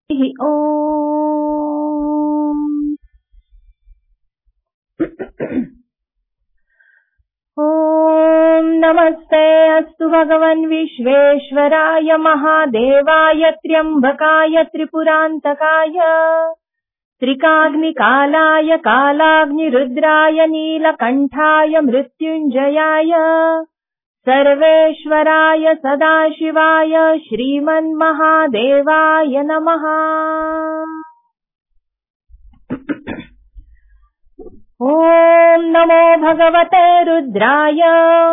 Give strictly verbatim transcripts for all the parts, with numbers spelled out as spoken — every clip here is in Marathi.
ओम ओम नमस्ते अस्तु भगवन् विश्वेश्वराय महादेवाय त्र्यंबकाय त्रिपुरान्तकाय त्रिकाग्निकालाय कालाग्निरुद्राय नीलकण्ठाय मृत्युञ्जयाय सर्वेश्वराय सदाशिवाय श्रीमन्महादेवाय नमः। ओम नमो भगवते रुद्राय।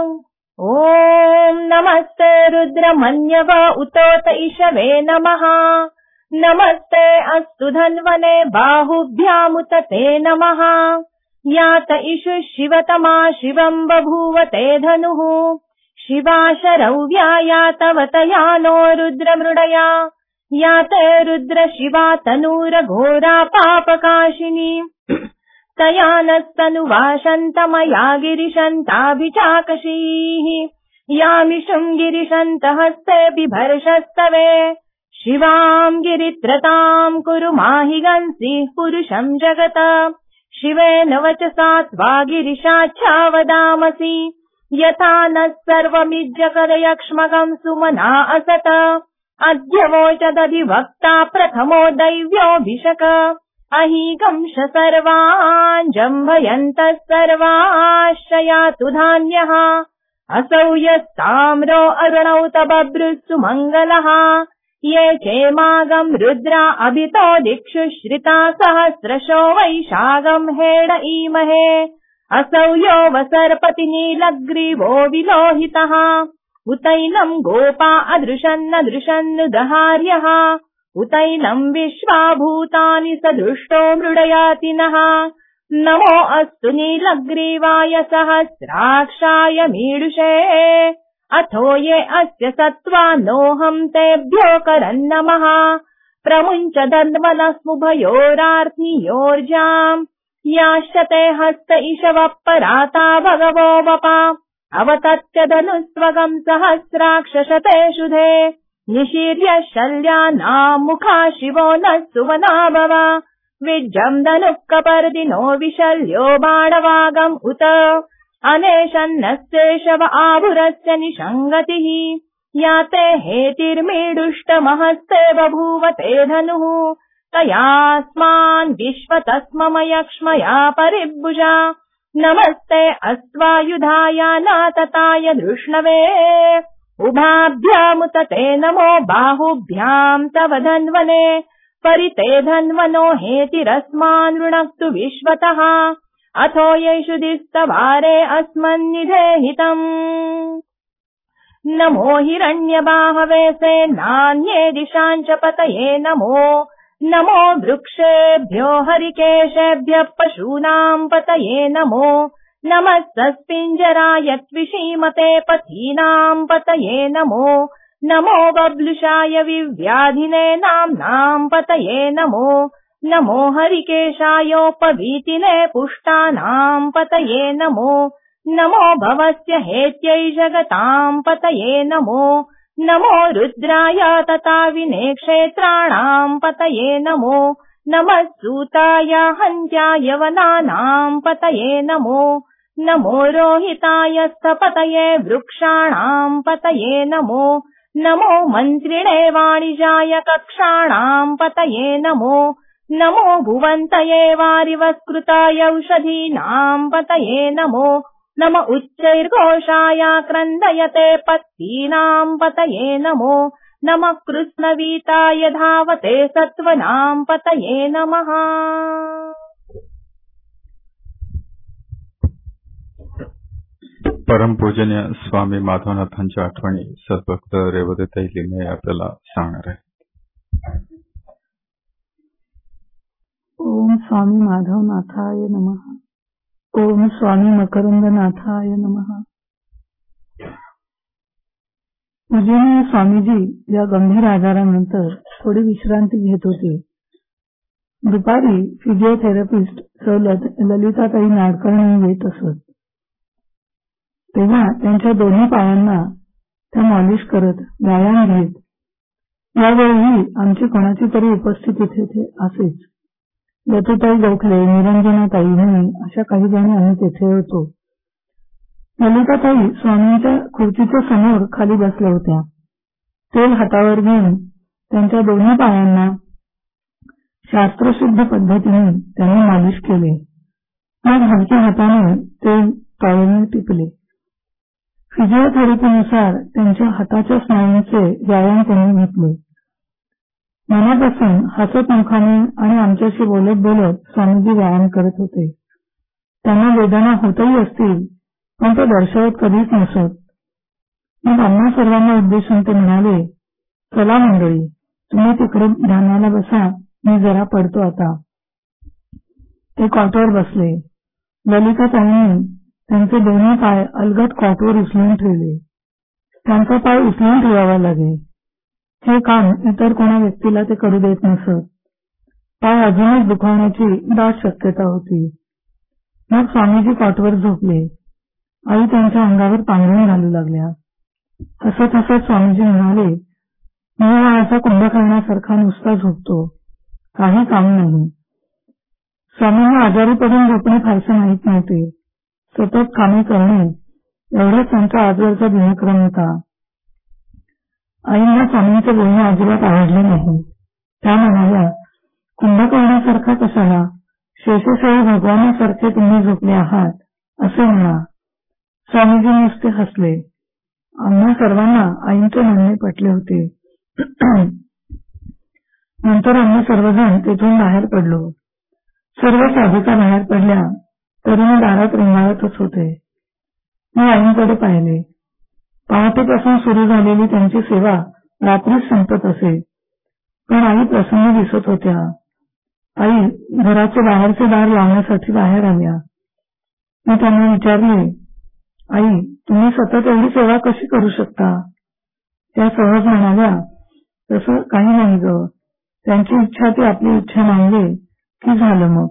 ओम नमस्ते रुद्रमन्यव उतोत इषवे नमः। नमस्ते अस्तु धन्वने बाहुभ्यामुत ते नमः। यात इषु शिवतमा शिवं बभूवते धनुः। शिवा शरव्या यातवतया नो रुद्रमृडया। याते रुद्र शिवा तनूर घोरा पापकाशिनी। तया नस्तनुवाशन्तमया गिरिशन्ताभिचाकशीः। यामिषुं गिरिशन्तहस्ते बिभर्षस्तवे। शिवां गिरित्रतां कुरु माहि गंसीः पुरुषं जगत। शिवेन वचसा त्वा गिरिशाच्छा वदामसि। यथा नः सर्वमिज्जकरयक्ष्मकं सुमना असत। अद्य वोचदधिवक्ता प्रथमो दैव्योऽभिषक। अहीकंश सर्वान् जम्भयन्तः सर्वाश्रयातु धान्यः। असौ यस्ताम्रो अरुणौ तबभृत्सु मङ्गलः। ये चेमागं रुद्रा अभितो दिक्षु श्रिता सहस्रशो वैशागं हेड ईमहे। असौ यो वसर्पति नीलग्रीवो विलोहितः। उतैनं गोपा अदृशन्नदृशन्नु दहार्यः। उतैनं विश्वाभूतानि सदृष्टो मृडयाति नः। नमो अस्तु नीलग्रीवाय सहस्राक्षाय मीडुषे। अथो ये अस्य सत्त्वा नोऽहं तेभ्यो करन्नमः। प्रमुञ्च दन्वनस्मुभयोरार्थियोर्जाम्। याश्चते हस्त इषवः पराता भगवो वपा। अवतत्य धनुस्त्वगं सहस्राक्षशते शुधे। निशीर्य शल्यानां मुखा शिवो नः सुवना भव। विज्जं धनुः कपर्दिनो विशल्यो बाणवागम् उत। अनेशन्नस्येषव आभुरस्य निषङ्गतिः। याते हेतिर्मीडुष्टमहस्ते बभूवते धनुः। तयास्मान् विश्वतस्ममयक्ष्मया परिभुजा। नमस्ते अस्त्वायुधाय नातताय धृष्णवे। उभाभ्यामुत ते नमो बाहुभ्यां तव धन्वने। परिते धन्वनो हेतिरस्मान् ऋणक्तु विश्वतः। अथो येषु दिस्तवारे अस्मन्निधेहितम्। नमो हिरण्यबाहवे सेनान्ये दिशाञ्च पतये नमो। नमो वृक्षेभ्यो हरिकेशेभ्यः पशूनां पतये नमो। नमः सस्पिञ्जराय त्विषीमते पथीनां पतये नमो। नमो बब्लुषाय विव्याधिने नाम्नां पतये नमो। नमो हरिकेशायोपवीतिने पुष्टानां पतये नमो। नमो भवस्य हेत्यै जगतां पतये नमो। नमो रुद्राय तथा विनेक्षेत्राणां पतये नमो। नमः सूताय हन्त्याय वनानां पतये नमो। नमो रोहिताय स्थपतये वृक्षाणां पतये नमो। नमो मन्त्रिणे वाणिजाय कक्षाणां पतये नमो। नमो भुवन्तये वारिवस्कृताय औषधीनां पतये नमो। नम उच्चैर्घोषाय क्रन्दयते पत्तीनां पतये नमो। नमः कृत्स्नवीताय धावते सत्त्वनां पतये नमः। परम पूजनीय स्वामी माधवनाथांच्या आठवणी सद्भक्त रेवदताई लिमये आपल्याला सांगणार आहे. ओम स्वामी माधवनाथाय नमः. ओम स्वामी मकरंदनाथाय नमः. पूजनीय स्वामीजी या गंभीर आजारानंतर थोडी विश्रांती घेत होते. दुपारी फिजिओथेरपिस्ट सवलत ललिताताई नाडकर्णी येत असत. तेव्हा त्यांच्या दोन्ही पायांना त्या मॉलिश करत व्यायाम घेत यावेळीही आमची कोणाची तरी उपस्थिती तिथे असेच. यतुताई गोखले, निरंजनाताई, मी अशा काही जणी आम्ही तेथे होतो. ललिताताई स्वामींच्या खुर्चीच्या समोर खाली बसल्या होत्या. तेल हातावर घेऊन त्यांच्या दोन्ही पायांना शास्त्रशुद्ध पद्धतीने त्यांनी मालिश केले. मग हलक्या हाताने ते टॉवेलने टिपले. फिजिओथेरपीनुसार त्यांच्या हाताच्या स्नायूंचे व्यायाम त्यांनी घेतले. मनापासून हसत मुखाने आणि आमच्याशी बोलत बोलत स्वामीजी व्यायाम करत होते. त्यांना वेदना होतही असतील, पण ते दर्शवत कधीच नसत. मग आम्हा सर्वांना उद्देशून ते म्हणाले, चला मंडळी, तुम्ही तिकडे ध्यानाला बसा, मी जरा पडतो आता. ते कॉटवर बसले. ललिताताईंनी त्यांचे दोन्ही पाय अलगद कॉटवर उचलून ठेवले. त्यांचा पाय उचलून ठेवावा लागे. हे काम इतर कोणा व्यक्तीला ते करू देत नसत. पाय अजूनच दुखावण्याची दाट शक्यता होती. मग स्वामीजी कॉटवर झोपले. आई त्यांच्या अंगावर पांघरून घालू लागल्या. हसत हसत स्वामीजी म्हणाले, मी असा कुंभकर्णासारखा नुसता झोपतो, काही काम नाही. स्वामींना आजारी पडून झोपणे फारसे माहीत नव्हते. सतत कामे करणे एवढाच त्यांचा आजवरचा दिनक्रम होता. आईंना स्वामींचे बोलणे अजिबात आवडले नाही. त्या म्हणाल्या, कुंभकर्णासारखा कशाला, शेषशाही भगवानासारखे तुम्ही झोपले आहात असे म्हणा. स्वामीजी नुसते हसले. आम्हा सर्वांना आईंचे म्हणणे पटले होते. नंतर आम्ही सर्वजण तेथून बाहेर पडलो. सर्व साधिका बाहेर पडल्या तरी मी दारात रेंगाळतच होते. मी आईंकडे पाहिले. पहाटेपासून सुरू झालेली त्यांची सेवा रात्रीच संपत असे, पण आई प्रसन्न दिसत होत्या. आई घराचे बाहेरचे दार लावण्यासाठी बाहेर आल्या. मी त्यांना विचारले, आई, तुम्ही सतत एवढी सेवा कशी करू शकता? त्या सहज म्हणाल्या, तसं काही नाही ग, त्यांची इच्छा ती आपली इच्छा मानली की झालं. मग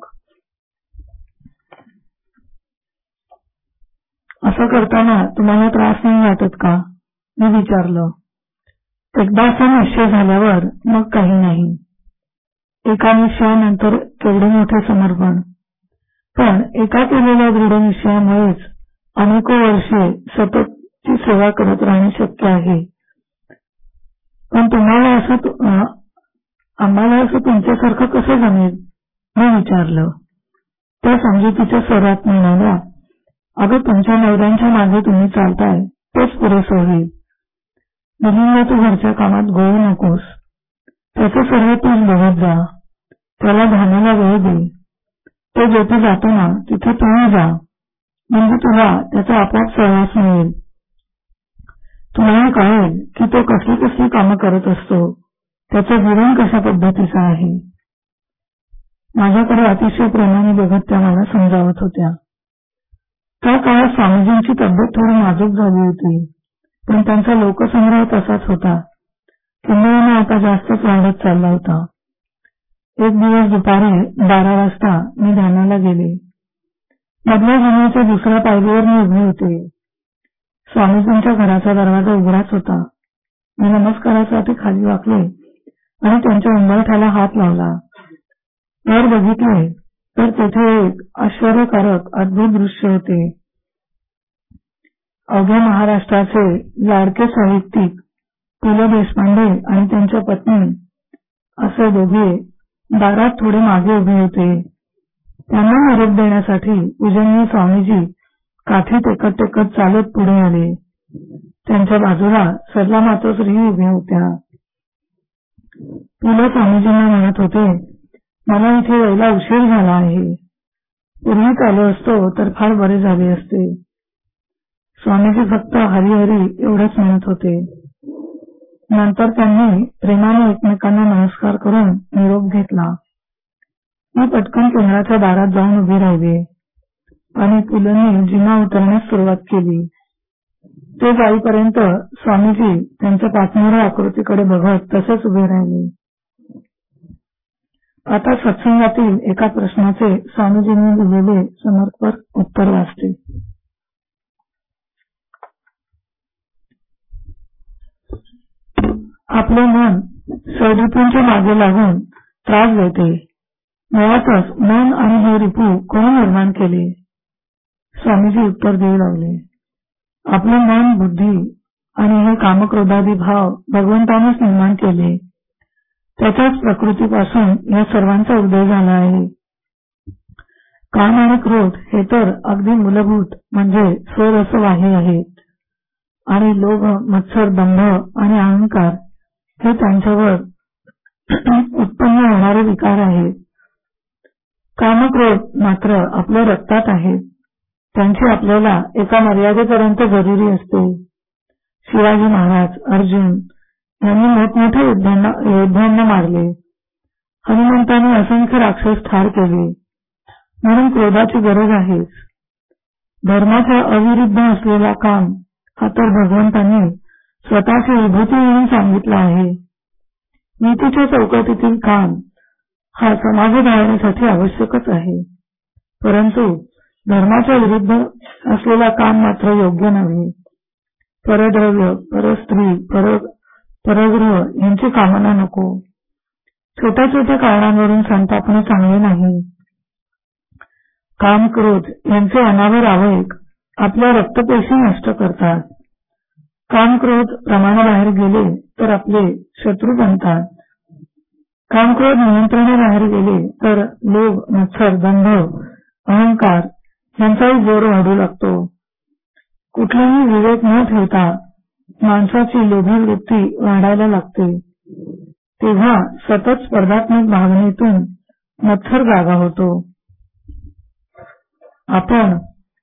असं करताना तुम्हाला त्रास नाही वाटत का? मी विचारलं. एकदाचा निश्चय झाल्यावर मग काही नाही. एका निश्चयानंतर केवढे मोठे समर्पण. पण एका केलेल्या दृढ निश्चयामुळेच अनेको वर्षे सततची सेवा करत राहणे शक्य आहे. पण तुम्हाला असं आम्हाला असं तुमच्यासारखं कसं जमेल? मी विचारलं. त्या समजुतीच्या स्वरात म्हणाल्या, अगं तुमच्या नवऱ्यांच्या मागे तुम्ही चालताय तेच पुरेसं होईल. मुलींना तू घरच्या कामात गोळू नकोस. त्याचं सर्व तूच बघत जा. त्याला ध्यानाला वेळ दे. तो जेथे जातो ना तिथे तूही जा, म्हणजे तुला त्याचा आपोआप सहवास मिळेल. तुम्हाला कळेल की तो कसली कसली कामं करत असतो, त्याचं जीवन कशा पद्धतीचं आहे. माझ्याकडे अतिशय प्रेमाने बघत त्या मला समजावत होत्या. त्या काळात स्वामीजींची तब्येत थोडी नाजूक झाली होती, पण त्यांचा लोकसंग्रह तसाच होता. किंबहुना आता जास्तच वाढत चालला होता. एक दिवस दुपारी बारा वाजता मी ध्यानाला गेले. मधल्या जिन्याच्या दुसऱ्या पायरीवर मी उभे होते. स्वामीजींच्या घराचा दरवाजा उघडाच होता. मी नमस्कारासाठी खाली वाकले आणि त्यांच्या उंबरठ्याला हात लावला. वर बघितले तर तेथे एक आश्चर्यकारक अद्भुत दृश्य होते. अवघ्या महाराष्ट्राचे लाडके साहित्यिक पु ल देशपांडे आणि त्यांच्या पत्नी असे दोघे दारात थोडे मागे उभे होते. त्यांना निरोप देण्यासाठी पूजनीय स्वामीजी काठी टेकत टेकत चालत पुढे आले. त्यांच्या बाजूला सरला मातोश्री उभ्या होत्या. पु ल स्वामीजींना म्हणत होते, मला इथे यायला उशीर झाला आहे. पूर्वीच आलो असतो तर फार बरे झाले असते. स्वामीजी फक्त हरिहरी एवढंच म्हणत होते. नंतर त्यांनी प्रेमाने एकमेकांना नमस्कार करून निरोप घेतला. मी पटकन केंद्राच्या दारात जाऊन उभी राहिले आणि पुलंनी जिना उतरण्यास सुरुवात केली. ते जाईपर्यंत स्वामीजी त्यांच्या पाचमोऱ्या आकृतीकडे बघत तसेच उभे राहिले. आता सत्संगातील एका प्रश्नाचे स्वामीजींनी दिलेले समर्पक उत्तर वाचते. आपले मन सौरिपूंच्या मागे लागून त्रास देते. मुळातच मन आणि हे रिपू कोणी निर्माण केले? स्वामीजी उत्तर देऊ लागले, आपले मन, बुद्धी आणि हे कामक्रोधादी भाव भगवंतानेच निर्माण केले. त्याच्याच प्रकृतीपासून या सर्वांचा उदय झाला आहे. काम आणि क्रोध हे तर अगदी मूलभूत म्हणजे स्वरसवाही आहेत आणि लोभ, मत्सर, दंभ आणि अहंकार हे त्यांच्यावर उत्पन्न होणारे विकार आहेत. कामक्रोध मात्र आपल्या रक्तात आहेत. त्यांची आपल्याला एका मर्यादेपर्यंत जरुरी असते. शिवाजी महाराज, अर्जुन यांनी मोठमोठ्या युद्धांना योद्ध्यांना मारले. हनुमंतांनी असंख्य राक्षस ठार केले. म्हणून क्रोधाची गरज आहेच. धर्माच्या अविरुद्ध असलेला काम हा तर भगवंतांनी स्वतःची विभूती म्हणून सांगितला आहे. नीतीच्या चौकटीतील काम हा समाजधारणेसाठी आवश्यकच आहे. परंतु धर्माच्या विरुद्ध असलेला काम मात्र योग्य नव्हे. परद्रव्य, परस्त्री, पर परगृह यांची कामना नको. छोट्या छोट्या कारणांवरून संतापणे चांगले नाही. काम, क्रोध यांचे अनावर आवयक आपल्या रक्तपेशी नष्ट करतात. काम, क्रोध प्रमाणाबाहेर गेले तर आपले शत्रू बनतात. काम, क्रोध नियंत्रणाबाहेर गेले तर लोभ, मत्सर, दंभ, अहंकार यांचाही जोर वाढू लागतो. कुठलाही विवेक न ठेवता माणसाची लोभी वृत्ती वाढायला लागते. तेव्हा सतत स्पर्धात्मक भावनेतून मत्सर जागा होतो. आपण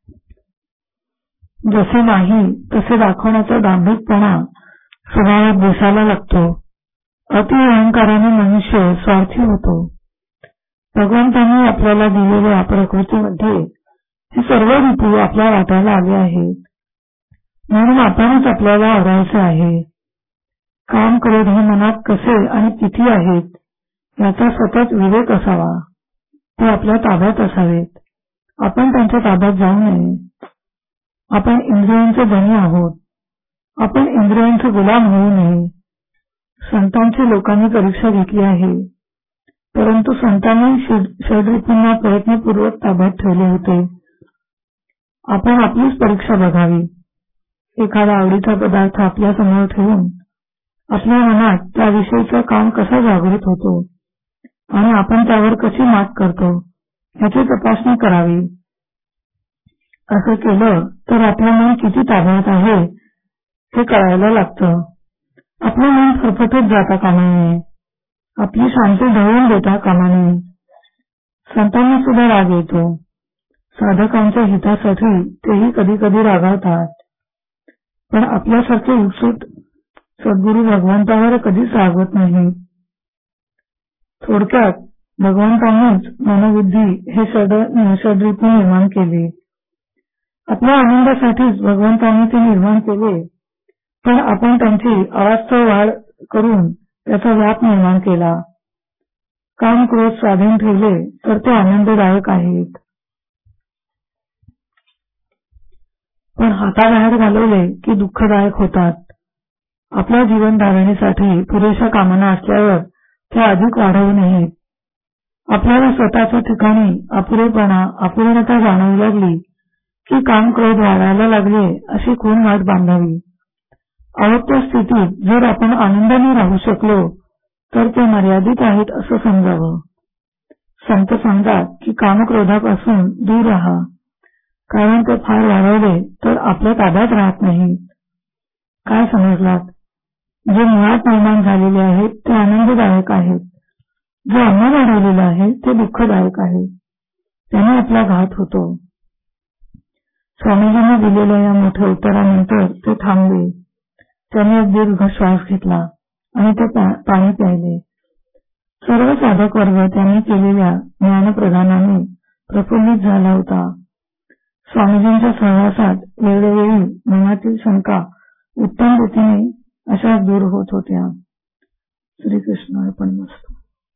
जसे नाही तसे दाखवण्याचा दांभिकपणा स्वभावात दिसायला लागतो. अति अहंकाराने मनुष्य स्वार्थी होतो. भगवंतांनी आपल्याला दिलेल्या प्रकृतीमध्ये हे सर्व ऋतू आपल्या वाटायला आले आहेत. म्हणून आपणच आपल्याला आवरायचे आहे. काम, क्रोध हे मनात कसे आणि किती आहेत याचा सतत विवेक असावा. ते आपल्या ताब्यात असावेत. आपण त्यांच्या ताब्यात जाऊ नये. आपण इंद्रियांचे धनी आहोत. आपण इंद्रियांचे गुलाम होऊ नये. संतांची लोकांनी परीक्षा घेतली आहे. परंतु संतांनी षड्रिपूंना प्रयत्नपूर्वक ताब्यात ठेवले होते. आपण आपलीच परीक्षा बघावी. एखादा आवडीचा पदार्थ आपल्या समोर ठेवून आपल्या मनात त्याविषयीचा काम कसा जागृत होतो आणि आपण त्यावर कशी मात करतो याची तपासणी करावी. असं केलं तर आपलं मन किती ताब्यात आहे हे कळायला लागतं. आपलं मन फरफटत जाता कामा नये. आपली शांती ढवळून देता कामा नये. संतांना सुद्धा राग येतो. साधकांच्या हितासाठी तेही कधी कधी रागावतात. पण आपल्यासारखे उत्सुक सद्गुरू भगवंतावर कधीच रागवत नाही. थोडक्यात भगवंतांनीच मनोबुद्धी हे षड्रिपू निर्माण केले. आपल्या आनंदासाठीच भगवंतांनी ते निर्माण केले. पण आपण त्यांची अवास्तव वाढ करून त्याचा व्याप निर्माण केला. काम, क्रोध स्वाधीन ठेवले तर ते आनंददायक आहेत. पण हाताबाहेर घालवले की दुःखदायक होतात. आपल्या जीवन धारणेसाठी पुरेशा कामना असल्यावर त्या अधिक वाढवू नयेत. आपल्याला स्वतःच्या ठिकाणी अपुरेपणा, अपूर्णता जाणवू लागली की काम, क्रोध वाढायला लागले अशी खूण वाट बांधावी. अवत्य स्थितीत जर आपण आनंदाने राहू शकलो तर ते मर्यादित आहेत असं समजावं. संत सांगतात की कामक्रोधापासून दूर राहा, कारण ते फार वाढवले तर आपल्या ताब्यात राहत नाही. काय समजलात? जे मुळात निर्माण झालेले आहेत ते आनंददायक आहेत. जे अंग वाढवलेलं आहे ते दुःखदायक आहे. त्याने आपला घात होतो. स्वामीजींनी दिलेल्या या मोठ्या उत्तरानंतर ते थांबले. त्यांनी एक दीर्घ श्वास घेतला आणि ते पाणी प्यायले. सर्व साधक वर्ग त्यांनी केलेल्या ज्ञानप्रदानाने प्रफुल्लित झाला होता. स्वामीजींच्या सहवासात वेळोवेळी मनातील शंका उत्तम रीतीने अशाच दूर होत होत्या. श्रीकृष्ण अर्पणमस्तु.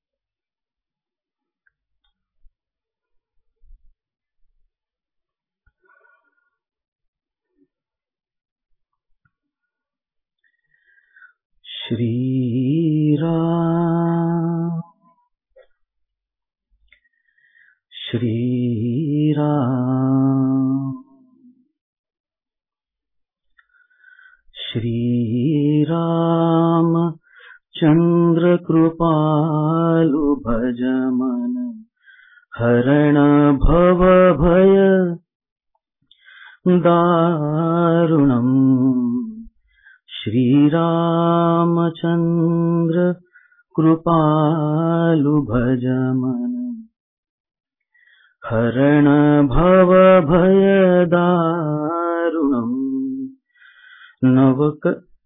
श्री श्रीराम श्रीराम श्रीराम चंद्र कृपालु भज मन हरण भव भय दारुणम् श्रीरामचंद्र कृपालु भज मन हरण भव भय दारुणम् नवक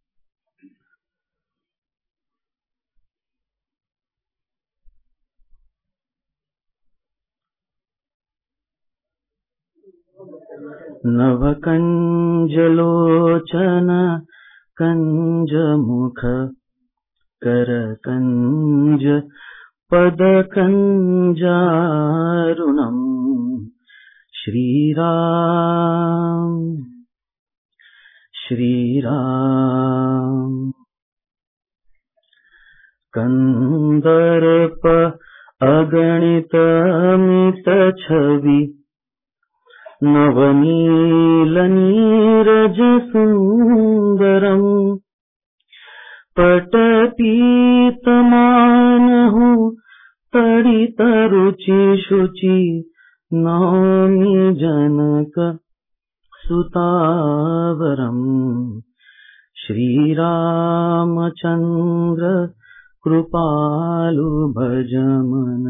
नवकंजलोचन कंजमुख करकंज पदकंजारुणम् श्रीराम श्रीराम कंदर्प अगणित अमित छवि नवनील नीरज सुंदरम् पटपीतमानहु तडित रुचि शुचि नौमि जनक सुतावरम् श्रीरामचंद्र कृपालु भज मन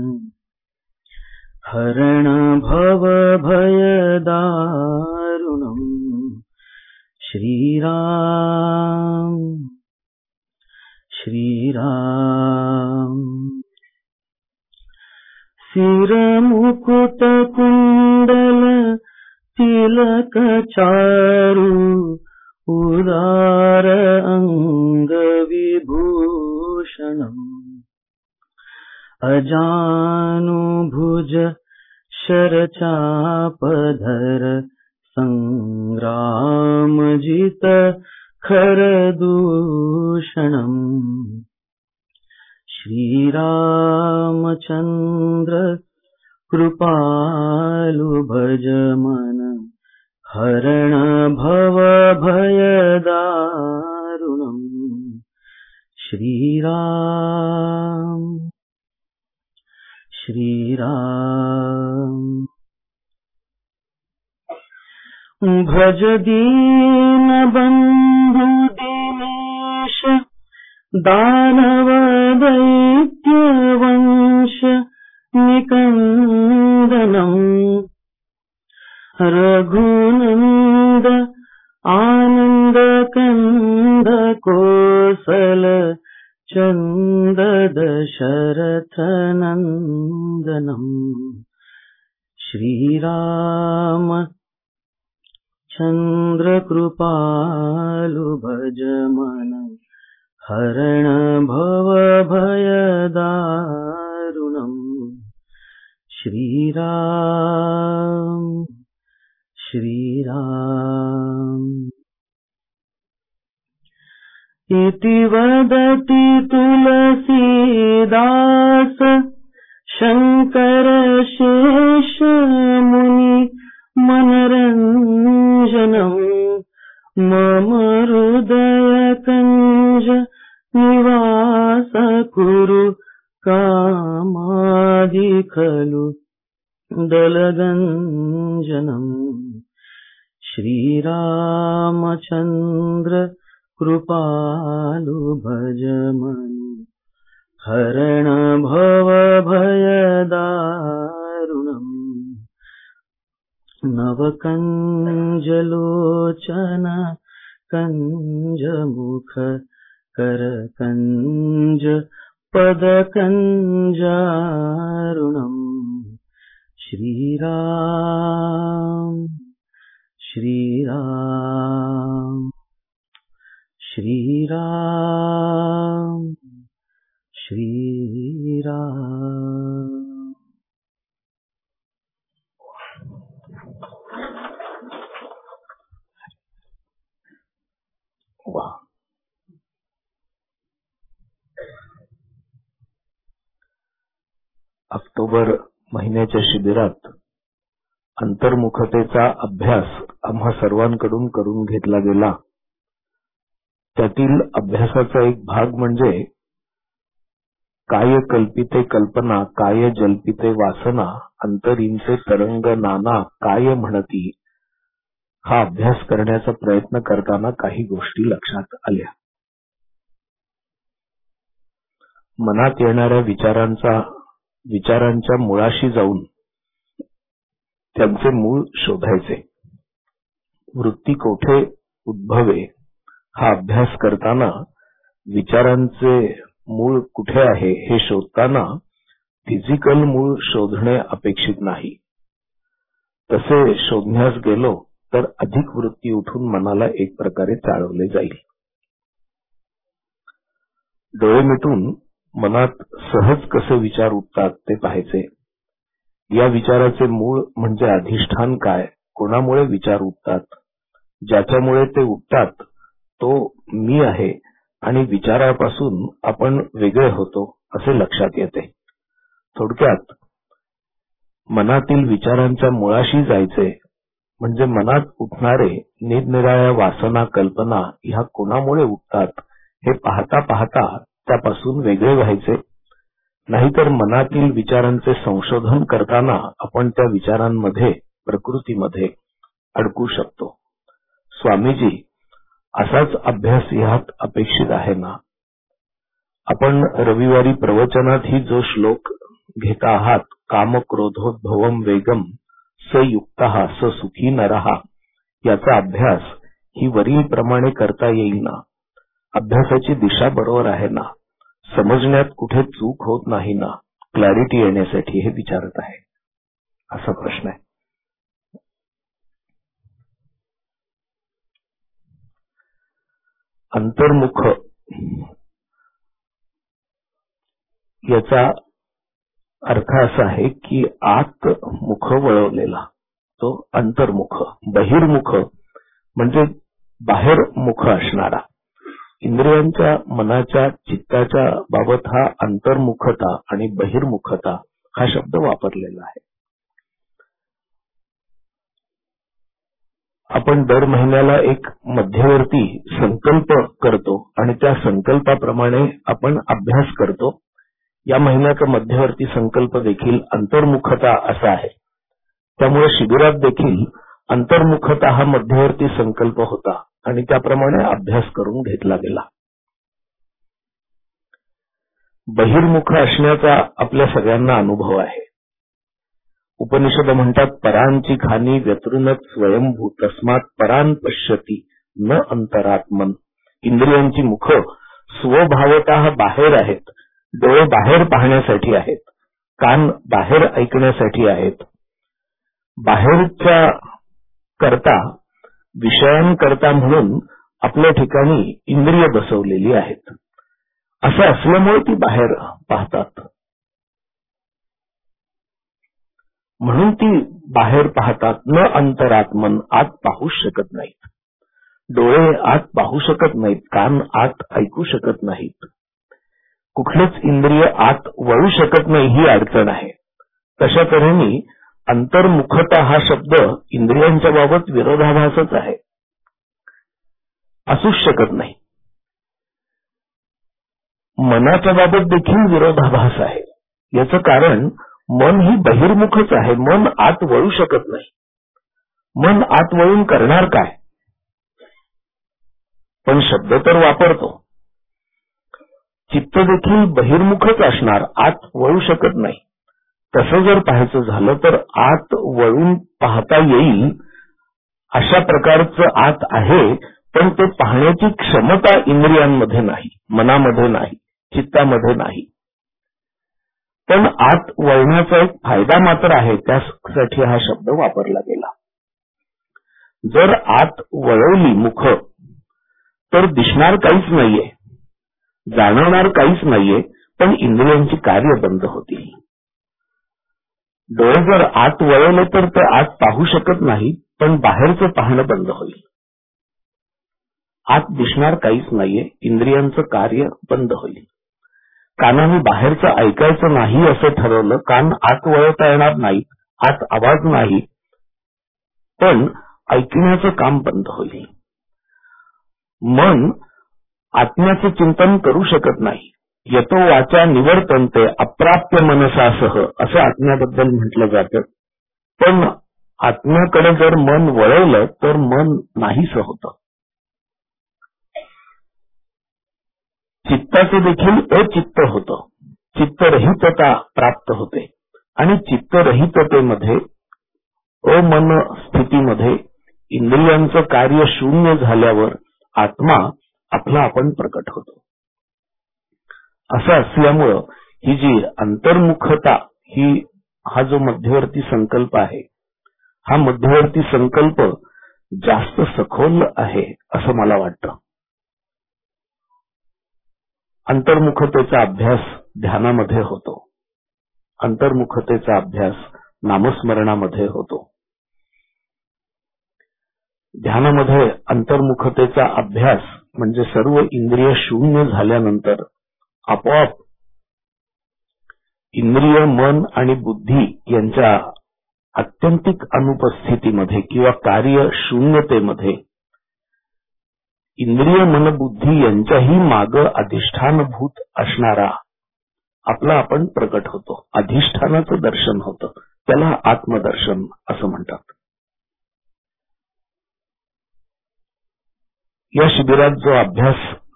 हरण भव भय दारुणम् श्रीराम श्रीराम सिर मुकुट कुंडल तिलक चारु उदार अंग विभूषणम् अजानुभुज शरचापधर संग्रामजित खरदूषणम् श्रीरामचंद्र कृपालु भज मन हरण भव भय दारुणम् श्रीराम श्रीराम भज दीन बंधु दिनेश दानव दैत्य वंश निकंदनम् रघुनंद आनंद कंद कोसल चंद दशरथ नंदनम् श्रीराम चंद्र कृपालु भज मन हरण भव भय दारुणम् श्रीराम श्रीराम इति वदति तुलसीदास शंकर शेष मुनि मनरंजनम् मम हृदय कंज निवास कुरु कामादि खलु दलगंजनम् श्रीरामचंद्र कृपालु भज मन हरण भव भय दारुणम् नवकंजलोचन कंजमुख करकंज पदकंजारुणम् श्रीराम श्रीराम श्रीराम श्रीराम। वाह। ऑक्टोबर महिन्याच्या शिबिरात अंतर्मुखतेचा अभ्यास आम्हा सर्वांकडून करून घेतला गेला. त्यातील अभ्यासाचा एक भाग म्हणजे काय कल्पिते कल्पना, काय जल्पिते वासना, अंतरींचे तरंग नाना काय म्हणती. हा अभ्यास करण्याचा प्रयत्न करताना काही गोष्टी लक्षात आल्या. मनात येणाऱ्या विचारांचा विचारांच्या मुळाशी जाऊन त्यांचे मूळ शोधायचे. वृत्ती कोठे उद्भवे हा अभ्यास करताना विचारांचे मूळ कुठे आहे हे शोधताना फिजिकल मूळ शोधणे अपेक्षित नाही. तसे शोधण्यास गेलो तर अधिक वृत्ती उठून मनाला एक प्रकारे चाळवले जाईल. डोळे मिटून मनात सहज कसे विचार उठतात ते पाहायचे. या विचाराचे मूळ म्हणजे अधिष्ठान काय, कोणामुळे विचार उठतात, ज्याच्यामुळे ते उठतात तो मी आहे आणि विचारापासून आपण वेगळे होतो असे लक्षात येते. थोडक्यात मनातील विचारांच्या मुळाशी जायचे म्हणजे मनात उठणारे निरनिराळ्या वासना कल्पना ह्या कोणामुळे उठतात हे पाहता पाहता त्यापासून वेगळे व्हायचे. नाहीतर मनातील विचारांचे संशोधन करताना आपण त्या विचारांमध्ये प्रकृतीमध्ये अडकू शकतो. स्वामीजी असाच अभ्यास ह्यात अपेक्षित आहे ना. आपण रविवारी प्रवचनात ही जो श्लोक घेता आहात, काम क्रोधोद्भवम वेगम स युक्तः स सुखी नरहा, याचा अभ्यास ही वरील प्रमाणे करता येईल ना. अभ्यासाची दिशा बरोबर आहे ना. समजण्यात कुठे चूक होत नाही ना. क्लॅरिटी येण्यासाठी हे विचारत आहे असा प्रश्न आहे. अंतर्मुख याचा अर्थ असा आहे की आत मुख वळवलेला तो अंतर्मुख. बहिर्मुख म्हणजे बाहेर मुख असणारा. इंद्रियांच्या मनाच्या चित्ताच्या बाबत हा अंतर्मुखता आणि बहिर्मुखता हा शब्द वापरलेला आहे. आपण दर महिन्याला एक मध्यवर्ती संकल्प करतो आणि त्या संकल्पाप्रमाणे आपण अभ्यास करतो. या महिन्याचा मध्यवर्ती संकल्प देखील अंतर्मुखता असा आहे. त्यामुळे शिबिरात देखील अंतर्मुखता हा मध्यवर्ती संकल्प होता आणि त्याप्रमाणे अभ्यास करून घेतला गेला. बहिर्मुख असण्याचा आपल्या सगळ्यांना अनुभव आहे. उपनिषद म्हणतात परांची खानी व्यतृनत स्वयंभू तस्मात परान पश्यती न अंतरात्मन. इंद्रियांची मुख स्वभावतः बाहेर आहेत. डोळे बाहेर पाहण्यासाठी आहेत. कान बाहेर ऐकण्यासाठी आहेत. बाहेरच्या करता विषयांकरता म्हणून आपल्या ठिकाणी इंद्रिय बसवलेली आहेत. असं असल्यामुळे ती बाहेर पाहतात. म्हणून ती बाहेर पाहतात. न अंतरात्मन आत पाहू शकत नाहीत. डोळे आत पाहू शकत नाहीत. कान आत ऐकू शकत नाहीत. कुठलेच इंद्रिय आत वळू शकत नाही ही अडचण आहे. तशा तऱ्हेने अंतर्मुखता हा शब्द इंद्रियांच्या बाबत विरोधाभासच आहे. असूच शकत नाही. मनाच्या बाबत देखील विरोधाभास आहे. याचं कारण मन ही बहिर्मुखच आहे. मन आत वळू शकत नाही. मन आत वळून करणार काय? पण शब्द तर वापरतो. चित्त देखील बहिर्मुखच असणार, आत वळू शकत नाही. तसं जर पाहायचं झालं तर आत वळून पाहता येईल अशा प्रकारचं आत आहे, पण ते पाहण्याची क्षमता इंद्रियांमध्ये नाही, मनामध्ये नाही, चित्तामध्ये नाही. पण आत वळण्याचा एक फायदा मात्र आहे. त्यासाठी हा शब्द वापरला गेला. जर आत वळवली मुख तर दिसणार काहीच नाहीये, जाणवणार काहीच नाहीये, पण इंद्रियांची कार्य बंद होतील. डोळे जर आत वळवले तर ते आत पाहू शकत नाही, पण बाहेरचं पाहणं बंद होईल. आत दिसणार काहीच नाहीये, इंद्रियांचं कार्य बंद होईल. कानाने बाहेरचं ऐकायचं नाही असं ठरवलं, कान आत वळवता येणार नाही, आत आवाज नाही, पण ऐकण्याचं काम बंद होईल. मन आत्म्याचं चिंतन करू शकत नाही. यतो वाचा निवर्तन्ते अप्राप्य मनसासह असं आत्म्याबद्दल म्हटलं जातं. पण आत्म्याकडे जर मन वळवलं तर मन नाहीसं होतं. चित्ताचं देखील अचित्त होतं. चित्तरहितता प्राप्त होते आणि चित्तरहिततेमध्ये अमन स्थितीमध्ये इंद्रियांचं कार्य शून्य झाल्यावर आत्मा आपला आपण प्रकट होतो. असं असल्यामुळं ही जी अंतर्मुखता ही हा जो मध्यवर्ती संकल्प आहे, हा मध्यवर्ती संकल्प जास्त सखोल आहे असं मला वाटतं. अंतर्मुखतेचा अभ्यास ध्यानामध्ये होतो. अंतर्मुखतेचा अभ्यास नामस्मरणामध्ये होतो. ध्यानामध्ये अंतर्मुखतेचा अभ्यास म्हणजे सर्व इंद्रिय शून्य झाल्यानंतर आपोआप इंद्रिय, मन आणि बुद्धी यांच्या आत्यंतिक अनुपस्थितीमध्ये किंवा कार्य शून्यतेमध्ये इंद्रिय, मन, बुद्धी यांच्याही माग अधिष्ठानभूत असणारा आपला आपण प्रकट होतो. अधिष्ठानाचं दर्शन होतं. त्याला आत्मदर्शन असं म्हणतात. या शिबिरात जो अभ्यास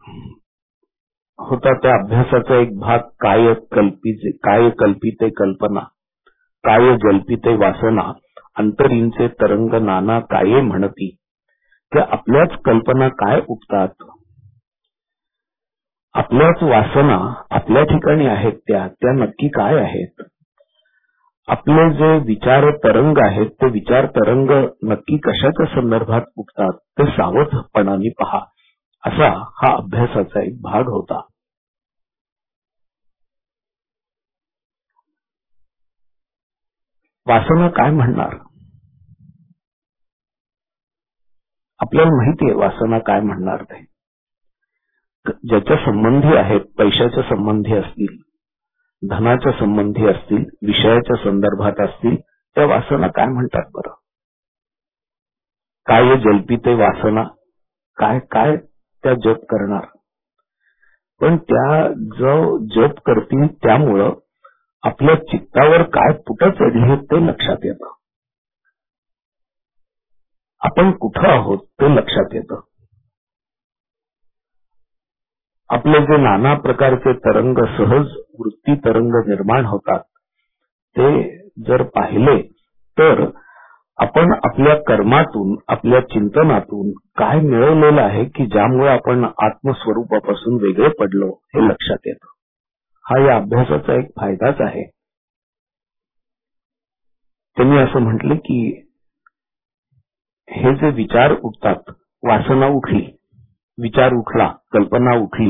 होता त्या अभ्यासाचा एक भाग काय कल्पिते काय कल्पिते कल्पना, काय जल्पिते वासना, अंतरींचे तरंग नाना काये म्हणती. त्या आपल्याच कल्पना काय उठतात, आपल्याच वासना आपल्या ठिकाणी आहेत, त्या त्या नक्की काय आहेत. आपले जे विचार तरंग आहेत ते विचार तरंग नक्की कशाच्या संदर्भात उठतात ते सावधपणाने पहा. असा हा अभ्यासाचा एक भाग होता. वासना काय म्हणणार आपल्याला माहिती आहे. वासना काय म्हणणार ते ज्याच्या संबंधी आहेत, पैशाच्या संबंधी असतील, धनाच्या संबंधी असतील, विषयाच्या संदर्भात असतील, त्या वासना काय म्हणतात बरं. काय जल्पिते वासना, काय काय त्या जप करणार. पण त्या जो जप करतील त्यामुळं आपल्या चित्तावर काय पुटं चढली ते लक्षात येतं. आपण कुठं आहोत ते लक्षात येतं. आपले जे नाना प्रकारचे तरंग, सहज वृत्ती तरंग निर्माण होतात ते जर पाहिले तर आपण आपल्या कर्मातून, आपल्या चिंतनातून काय मिळवलेलं आहे की ज्यामुळे आपण आत्मस्वरूपापासून वेगळे पडलो हे लक्षात येतं. हा या अभ्यासाचा एक फायदाच आहे. त्यांनी असं म्हटले की हे जे विचार उठतात, वासना उठली, विचार उठला, कल्पना उठली,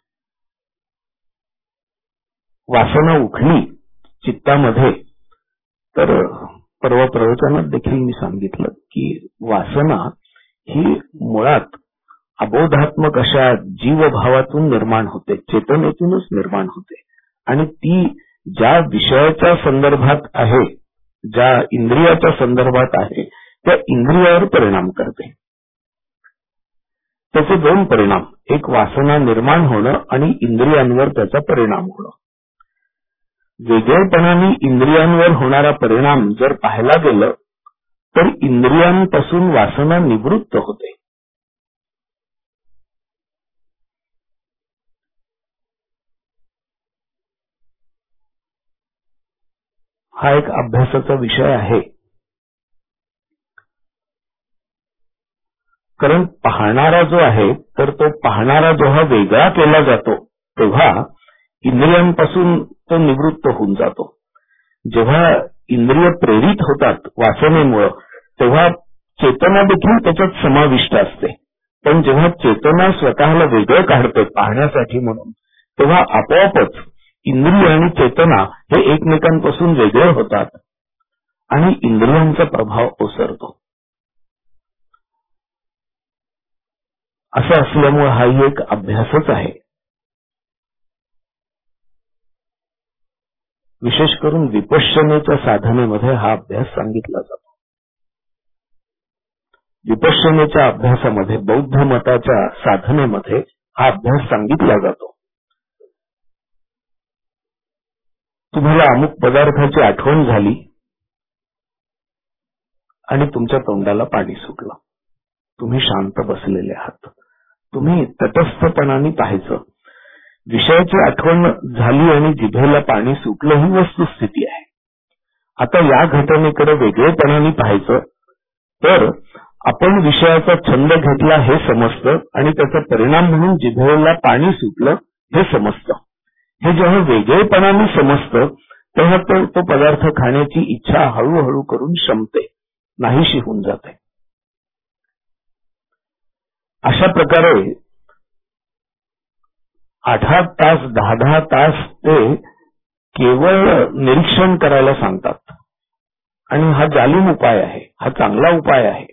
वासना उठली चित्तामध्ये, तर परवा प्रवचनात देखील मी सांगितलं की वासना ही मुळात अबोधात्मक अशा जीवभावातून निर्माण होते, चेतनेतूनच निर्माण होते आणि ती ज्या विषयाच्या संदर्भात आहे, ज्या इंद्रियाच्या संदर्भात आहे त्या इंद्रियावर परिणाम करते. त्याचे दोन परिणाम, एक वासना निर्माण होणं आणि इंद्रियांवर त्याचा परिणाम होणं. वेगळेपणाने इंद्रियांवर होणारा परिणाम जर पाहायला गेलं तर इंद्रियांपासून वासना निवृत्त होते. हा एक अभ्यासाचा विषय आहे. कारण पाहणारा जो आहे तर तो पाहणारा जेव्हा वेगळा केला जातो तेव्हा इंद्रियांपासून तो निवृत्त होऊन जातो. जेव्हा इंद्रिय प्रेरित होतात वासनेमुळे तेव्हा चेतना देखील त्याच्यात समाविष्ट असते. पण जेव्हा चेतना स्वतःला वेगळं काढते पाहण्यासाठी म्हणून तेव्हा आपोआपच इंद्रिय आणि चेतना हे एकमेकांपासून वेगळे होतात आणि इंद्रियांचा प्रभाव ओसरतो. असं असल्यामुळे हाही एक अभ्यासच आहे. विशेष करून विपश्यनेच्या साधनेमध्ये हा अभ्यास सांगितला जातो. विपश्यनेच्या अभ्यासामध्ये, बौद्ध मताच्या साधनेमध्ये हा अभ्यास सांगितला जातो. तुम्हाला अमुक पदार्थाची आठवण झाली आणि तुमच्या तोंडाला पाणी सुटलं. तुम्ही शांत बसलेले आहात. तुम्ही तटस्थपणाने पाहायचं. विषयाची आठवण झाली आणि जिभेला पाणी सुटलं ही वस्तुस्थिती आहे. आता या घटनेकडे वेगळेपणाने पाहायचं तर आपण विषयाचा छंद घेतला हे समजतं आणि त्याचा परिणाम म्हणून जिभेला पाणी सुटलं हे समजतं. हे जेव्हा वेगळेपणाने समजतं तेव्हा तो, तो पदार्थ खाण्याची इच्छा हळूहळू करून शमते, नाहीशी होऊन जाते. अशा प्रकारे आठ आठ तास दहा दहा तास ते केवळ निरीक्षण करायला सांगतात आणि हा जालिम उपाय आहे, हा चांगला उपाय आहे.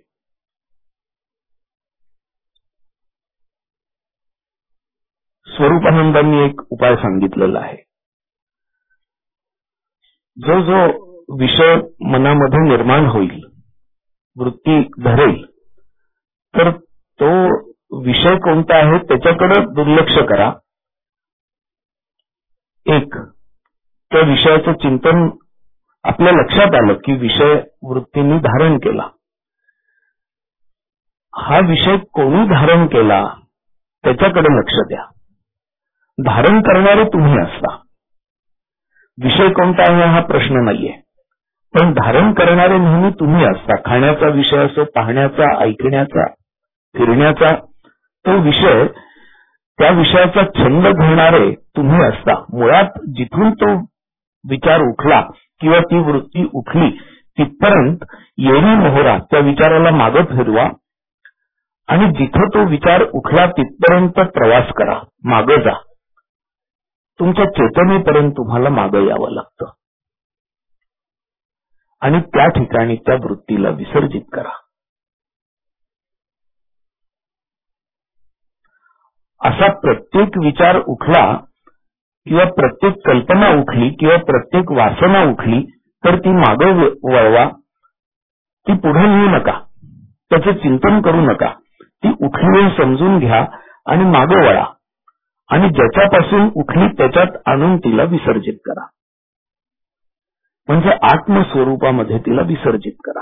स्वरूपानंदांनी एक उपाय सांगितलेला आहे. जो जो विषय मनामध्ये निर्माण होईल, वृत्ती धरेल, तर तो विषय कोणता आहे त्याच्याकडे दुर्लक्ष करा. एक, त्या विषयाचं चिंतन आपल्या लक्षात आलं की विषय वृत्तींनी धारण केला. हा विषय कोणी धारण केला त्याच्याकडे लक्ष द्या. धारण करणारे तुम्ही असता. विषय कोणता आहे हा प्रश्न नाहीये, पण धारण करणारे नेहमी तुम्ही असता. खाण्याचा विषय असो, पाहण्याचा, ऐकण्याचा, फिरण्याचा, तो विषय, त्या विषयाचा छंद घेणारे तुम्ही असता. मुळात जिथून तो विचार उठला किंवा ती वृत्ती उठली तिथपर्यंत येणी मोहरा त्या विचाराला मागे फिरवा आणि जिथं तो विचार उठला तिथपर्यंत प्रवास करा, मागे जा. तुमच्या चेतनेपर्यंत तुम्हाला मागे यावं लागतं आणि त्या ठिकाणी त्या वृत्तीला विसर्जित करा. असा प्रत्येक विचार उठला किंवा प्रत्येक कल्पना उठली किंवा प्रत्येक वासना उठली तर ती मागे वळवा. ती पुढे नेऊ नका, त्याचे चिंतन करू नका. ती उठली समजून घ्या आणि मागे वळा आणि ज्याच्यापासून उठली त्याच्यात आणून तिला विसर्जित करा. म्हणजे आत्मस्वरूपामध्ये तिला विसर्जित करा.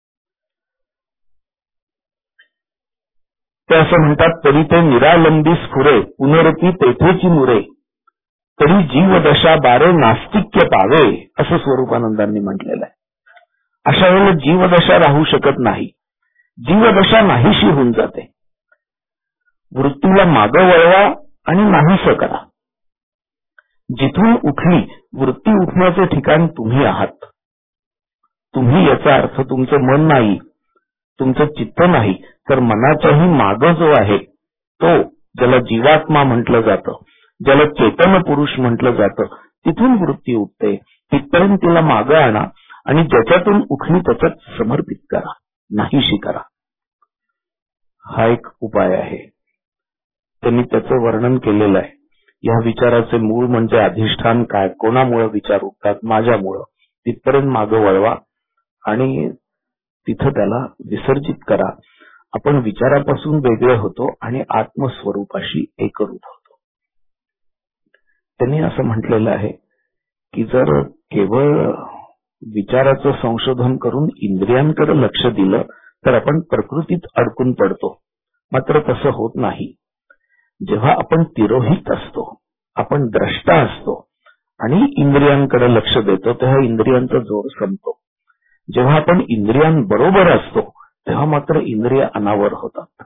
ते असं म्हणतात, तरी ते निरालंबी स्फुरे पुनरती तेथेची मुरे, तरी जीवदशा बारे नास्तिक्य पावे, असं स्वरूपानंदांनी म्हटलेलं आहे. अशा वेळेला जीवदशा राहू शकत नाही. जीवदशा नाहीशी होऊन जाते. वृत्तीला मागं वळवा आणि नाहीसं करा. जिथून उठली वृत्ती उठण्याचे ठिकाण तुम्ही आहात. तुम्ही याचा अर्थ तुमचं मन नाही, तुमचं चित्त नाही, तर मनाच्याही मागं जो आहे तो, ज्याला जीवात्मा म्हटलं जातं, ज्याला चेतन पुरुष म्हटलं जातं, तिथून वृत्ती उठते. तिथपर्यंत तिला मागं आणा आणि ज्याच्यातून उठली त्याच्यात समर्पित करा, नाहीशी करा. हा एक उपाय आहे. त्यांनी त्याचं वर्णन केलेलं आहे. या विचाराचे मूळ म्हणजे अधिष्ठान काय, कोणामुळे विचार उठतात, माझ्यामुळं. तिथपर्यंत मागं वळवा आणि तिथं त्याला विसर्जित करा. आपण विचारापासून वेगळे होतो आणि आत्मस्वरूपाशी एकरूप होतो. त्यांनी असं म्हटलेलं आहे की जर केवळ विचाराचं संशोधन करून इंद्रियांकडे लक्ष दिलं तर आपण प्रकृतीत अडकून पडतो. मात्र तसं होत नाही. जेव्हा आपण तिरोहित असतो, आपण द्रष्टा असतो आणि इंद्रियांकडे लक्ष देतो तेव्हा इंद्रियांचा जोर संपतो. जेव्हा आपण इंद्रियांबरोबर असतो तेव्हा मात्र इंद्रिय अनावर होतात.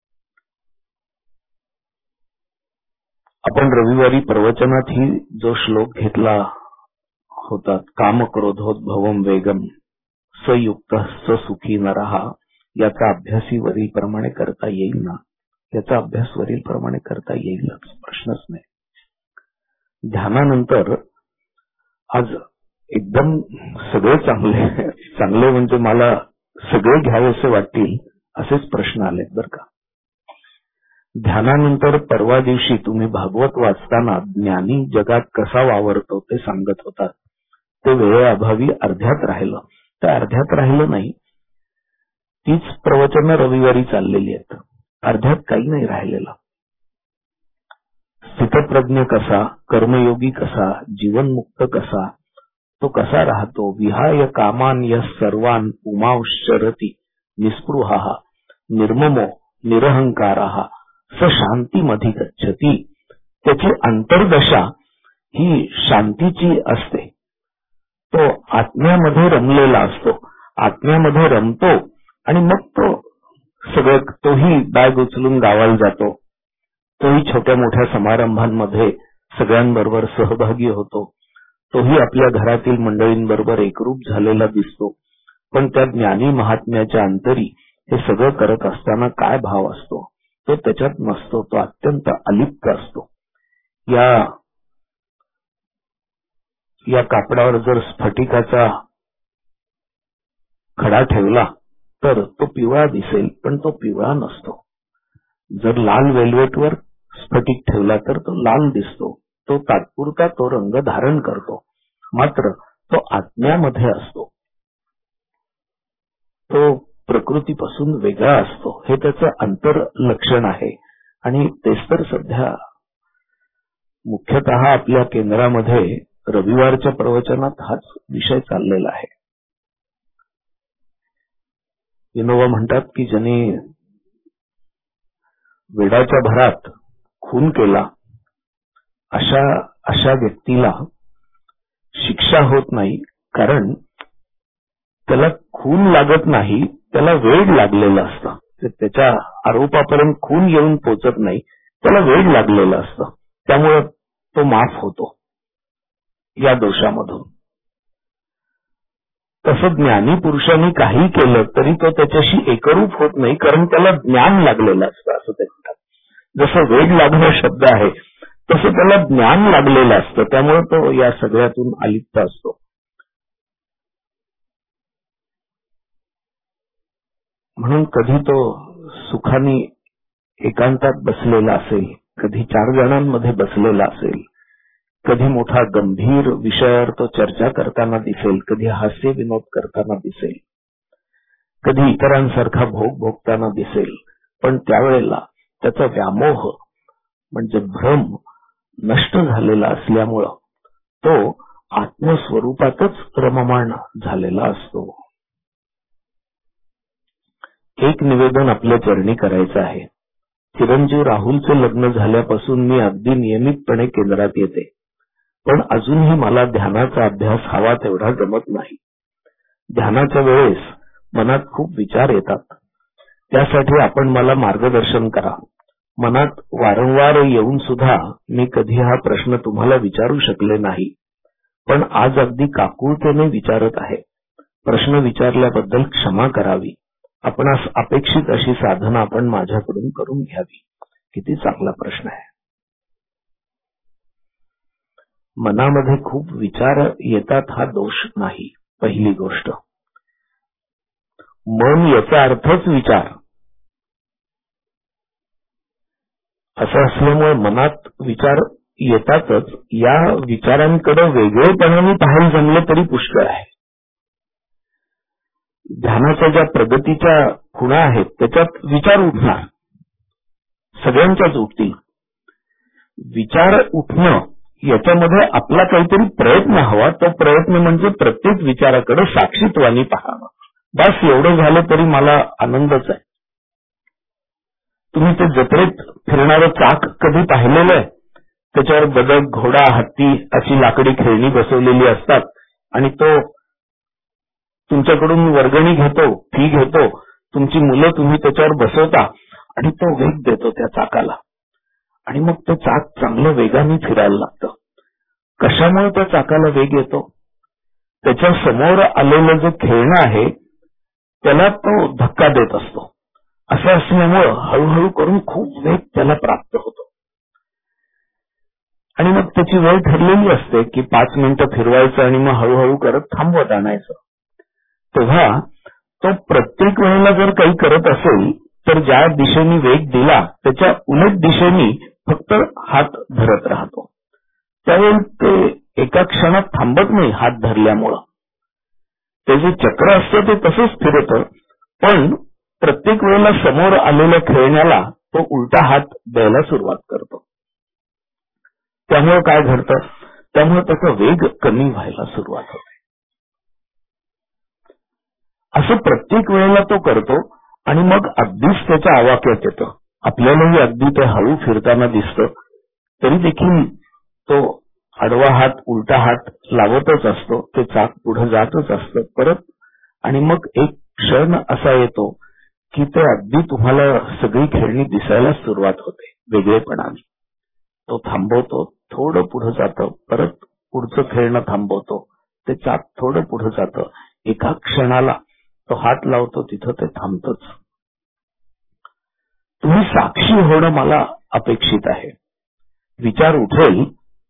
आपण रविवारी प्रवचनात ही जो श्लोक घेतला होता, काम क्रोधोद्भवम वेगम सयुक्त स सुखी नरहा, याचा अभ्यासी वरील प्रमाणे करता येईल ना? याचा अभ्यास वरील प्रमाणे करता येईलच, प्रश्नच नाही. ध्यानानंतर आज एकदम सगळे चांगले चांगले म्हणजे मला सगळे घ्यावेसे वाटतील असेच प्रश्न आलेत बरं का. ध्यानानंतर परवा दिवशी तुम्ही भागवत वाचताना ज्ञानी जगात कसा वावरतो ते सांगत होतात. ते वेळेअभावी अर्ध्यात राहिलं. तर अर्ध्यात राहिलं नाही, तीच प्रवचनं रविवारी चाललेली आहेत, अर्ध्यात काही नाही राहिलेलं. स्थितप्रज्ञ कसा, कर्मयोगी कसा, जीवनमुक्त कसा, तो कसा राहतो, विहाय कामान यः सर्वान उमांश्चरति निस्पृहः निर्ममो निरहंकारः स शांतीमधिगच्छति. त्याची अंतर्दशा ही शांतीची असते. तो आत्म्यामध्ये रमलेला असतो, आत्म्यामध्ये रमतो आणि मग तो सगळं, तोही बॅग उचलून गावाला जातो, तोही छोट्या मोठ्या समारंभांमध्ये सगळ्यांबरोबर सहभागी होतो, तोही आपल्या घरातील मंडळींबरोबर एकरूप झालेला दिसतो. पण त्या ज्ञानी महात्म्याच्या अंतरी हे सगळं करत असताना काय भाव असतो तो त्याच्यात नसतो. तो अत्यंत अलिप्त असतो. या या कापडावर जर स्फटिकाचा खडा ठेवला तर तो पिवळा दिसेल, पण तो पिवळा नसतो. जर लाल वेल्वेटवर स्फटिक ठेवला तर तो लाल दिसतो. तो तात्पुरता तो रंग धारण करतो, मात्र तो आत्म्यामध्ये असतो, तो प्रकृतीपासून वेगळा असतो. हे त्याचं अंतर लक्षण आहे. आणि तेच तर सध्या मुख्यतः आपल्या केंद्रामध्ये रविवारच्या प्रवचनात हाच विषय चाललेला आहे. विनोबा म्हणतात की ज्याने वेडाच्या भरात खून केला अशा अशा व्यक्तीला शिक्षा होत नाही, कारण त्याला खून लागत नाही, त्याला वेड लागलेलं असतं. त्याच्या आरोपापर्यंत खून येऊन पोचत नाही, त्याला वेड लागलेलं असतं. त्यामुळे तो माफ होतो या दोषामधून. तसं ज्ञानी पुरुषांनी काही केलं तरी तो त्याच्याशी एकरूप होत नाही, कारण त्याला ज्ञान लागलेलं असतं असं ते म्हणतात. जसं वेड लागणं शब्द आहे तसं त्याला ज्ञान लागलेलं असतं, त्यामुळे तो या सगळ्यातून अलिप्त असतो. म्हणून कधी तो सुखाने एकांतात बसलेला असेल, कधी चार जणांमध्ये बसलेला असेल, कधी मोठा गंभीर विषयावर तो चर्चा करताना दिसेल, कधी हास्य विनोद करताना दिसेल, कधी इतरांसारखा भोग भोगताना दिसेल, पण त्यावेळेला त्याचा व्यामोह म्हणजे भ्रम नष्ट झालेला असल्यामुळं तो आत्मस्वरूपातच रममाण झालेला असतो. एक निवेदन आपल्या चरणी करायचं आहे. चिरंजीव राहुलचे लग्न झाल्यापासून मी अगदी नियमितपणे केंद्रात येते, पण अजूनही मला ध्यानाचा अभ्यास हवा तेवढा जमत नाही. ध्यानाच्या वेळेस मनात खूप विचार येतात. त्यासाठी आपण मला मार्गदर्शन करा. मनात वारंवार येऊन सुद्धा मी कधी हा प्रश्न तुम्हाला विचारू शकले नाही, पण आज अगदी काकुळतेने विचारत आहे. प्रश्न विचारल्याबद्दल क्षमा करावी. आपणास अपेक्षित अशी साधना आपण माझ्याकडून करून घ्यावी. किती चांगला प्रश्न आहे. मनामध्ये खूप विचार येतात हा दोष नाही. पहिली गोष्ट, मन याचा अर्थच विचार असं असल्यामुळे मनात विचार येतातच. या विचारांकडे वेगळेपणाने पाहायला जमले तरी पुष्कळ आहे. ध्यानाच्या ज्या प्रगतीच्या खुणा आहेत त्याच्यात विचार उठणार, सगळ्यांच्याच उठतील. विचार उठणं याच्यामध्ये आपला काहीतरी प्रयत्न हवा. तो प्रयत्न म्हणजे प्रत्येक विचाराकडे साक्षीत्वानी पाहावं. बस एवढं झालं तरी मला आनंदच आहे. तुम्ही ते जत्रेत फिरणारं चाक कधी पाहिलेलं आहे? त्याच्यावर बदक, घोडा, हत्ती अशी लाकडी खेळणी बसवलेली असतात आणि तो तुमच्याकडून वर्गणी घेतो, फी घेतो. तुमची मुलं तुम्ही त्याच्यावर बसवता आणि तो वेग देतो त्या चाकाला आणि मग ते चाक चांगलं वेगाने फिरायला लागतं. कशामुळे त्या चाकाला वेग येतो? त्याच्या समोर आलेलं जे खेळणं आहे त्याला तो धक्का देत असतो. असं असल्यामुळं हळूहळू करून खूप वेग त्याला प्राप्त होतो आणि मग त्याची वेळ ठरलेली असते की पाच मिनिटं फिरवायचं आणि मग हळूहळू करत थांबवत आणायचं. तेव्हा तो प्रत्येक वेळेला जर काही करत असेल तर ज्या दिशेने वेग दिला त्याच्या उलट दिशेने फक्त हात धरत राहतो. त्यावेळी ते एका क्षणात थांबत नाही हात धरल्यामुळं. ते जे चक्र असतं ते तसंच फिरतं, पण प्रत्येक वेळेला समोर आलेल्या खेळण्याला तो उलटा हात द्यायला सुरुवात करतो. त्यामुळे काय घडतं, त्यामुळे त्याचा वेग कमी व्हायला सुरुवात होते. असं प्रत्येक वेळेला तो करतो आणि मग अगदीच त्याच्या आवाक्यात येतं. आपल्यालाही अगदी ते हळू फिरताना दिसतं, तरी देखील तो आडवा हात उलटा हात लावतच असतो. ते चाक पुढे जातच असतं परत. आणि मग एक क्षण असा येतो की ते अगदी तुम्हाला सगळी खेळणी दिसायला सुरुवात होते वेगळेपणाने. तो थांबवतो, थोडं पुढे जातं, परत पुढचं खेळणं थांबवतो, ते चाक थोडं पुढे जातं. एका क्षणाला तो हात लावतो तिथं ते थांबतच. तुम्ही साक्षी होणं मला अपेक्षित आहे. विचार उठेल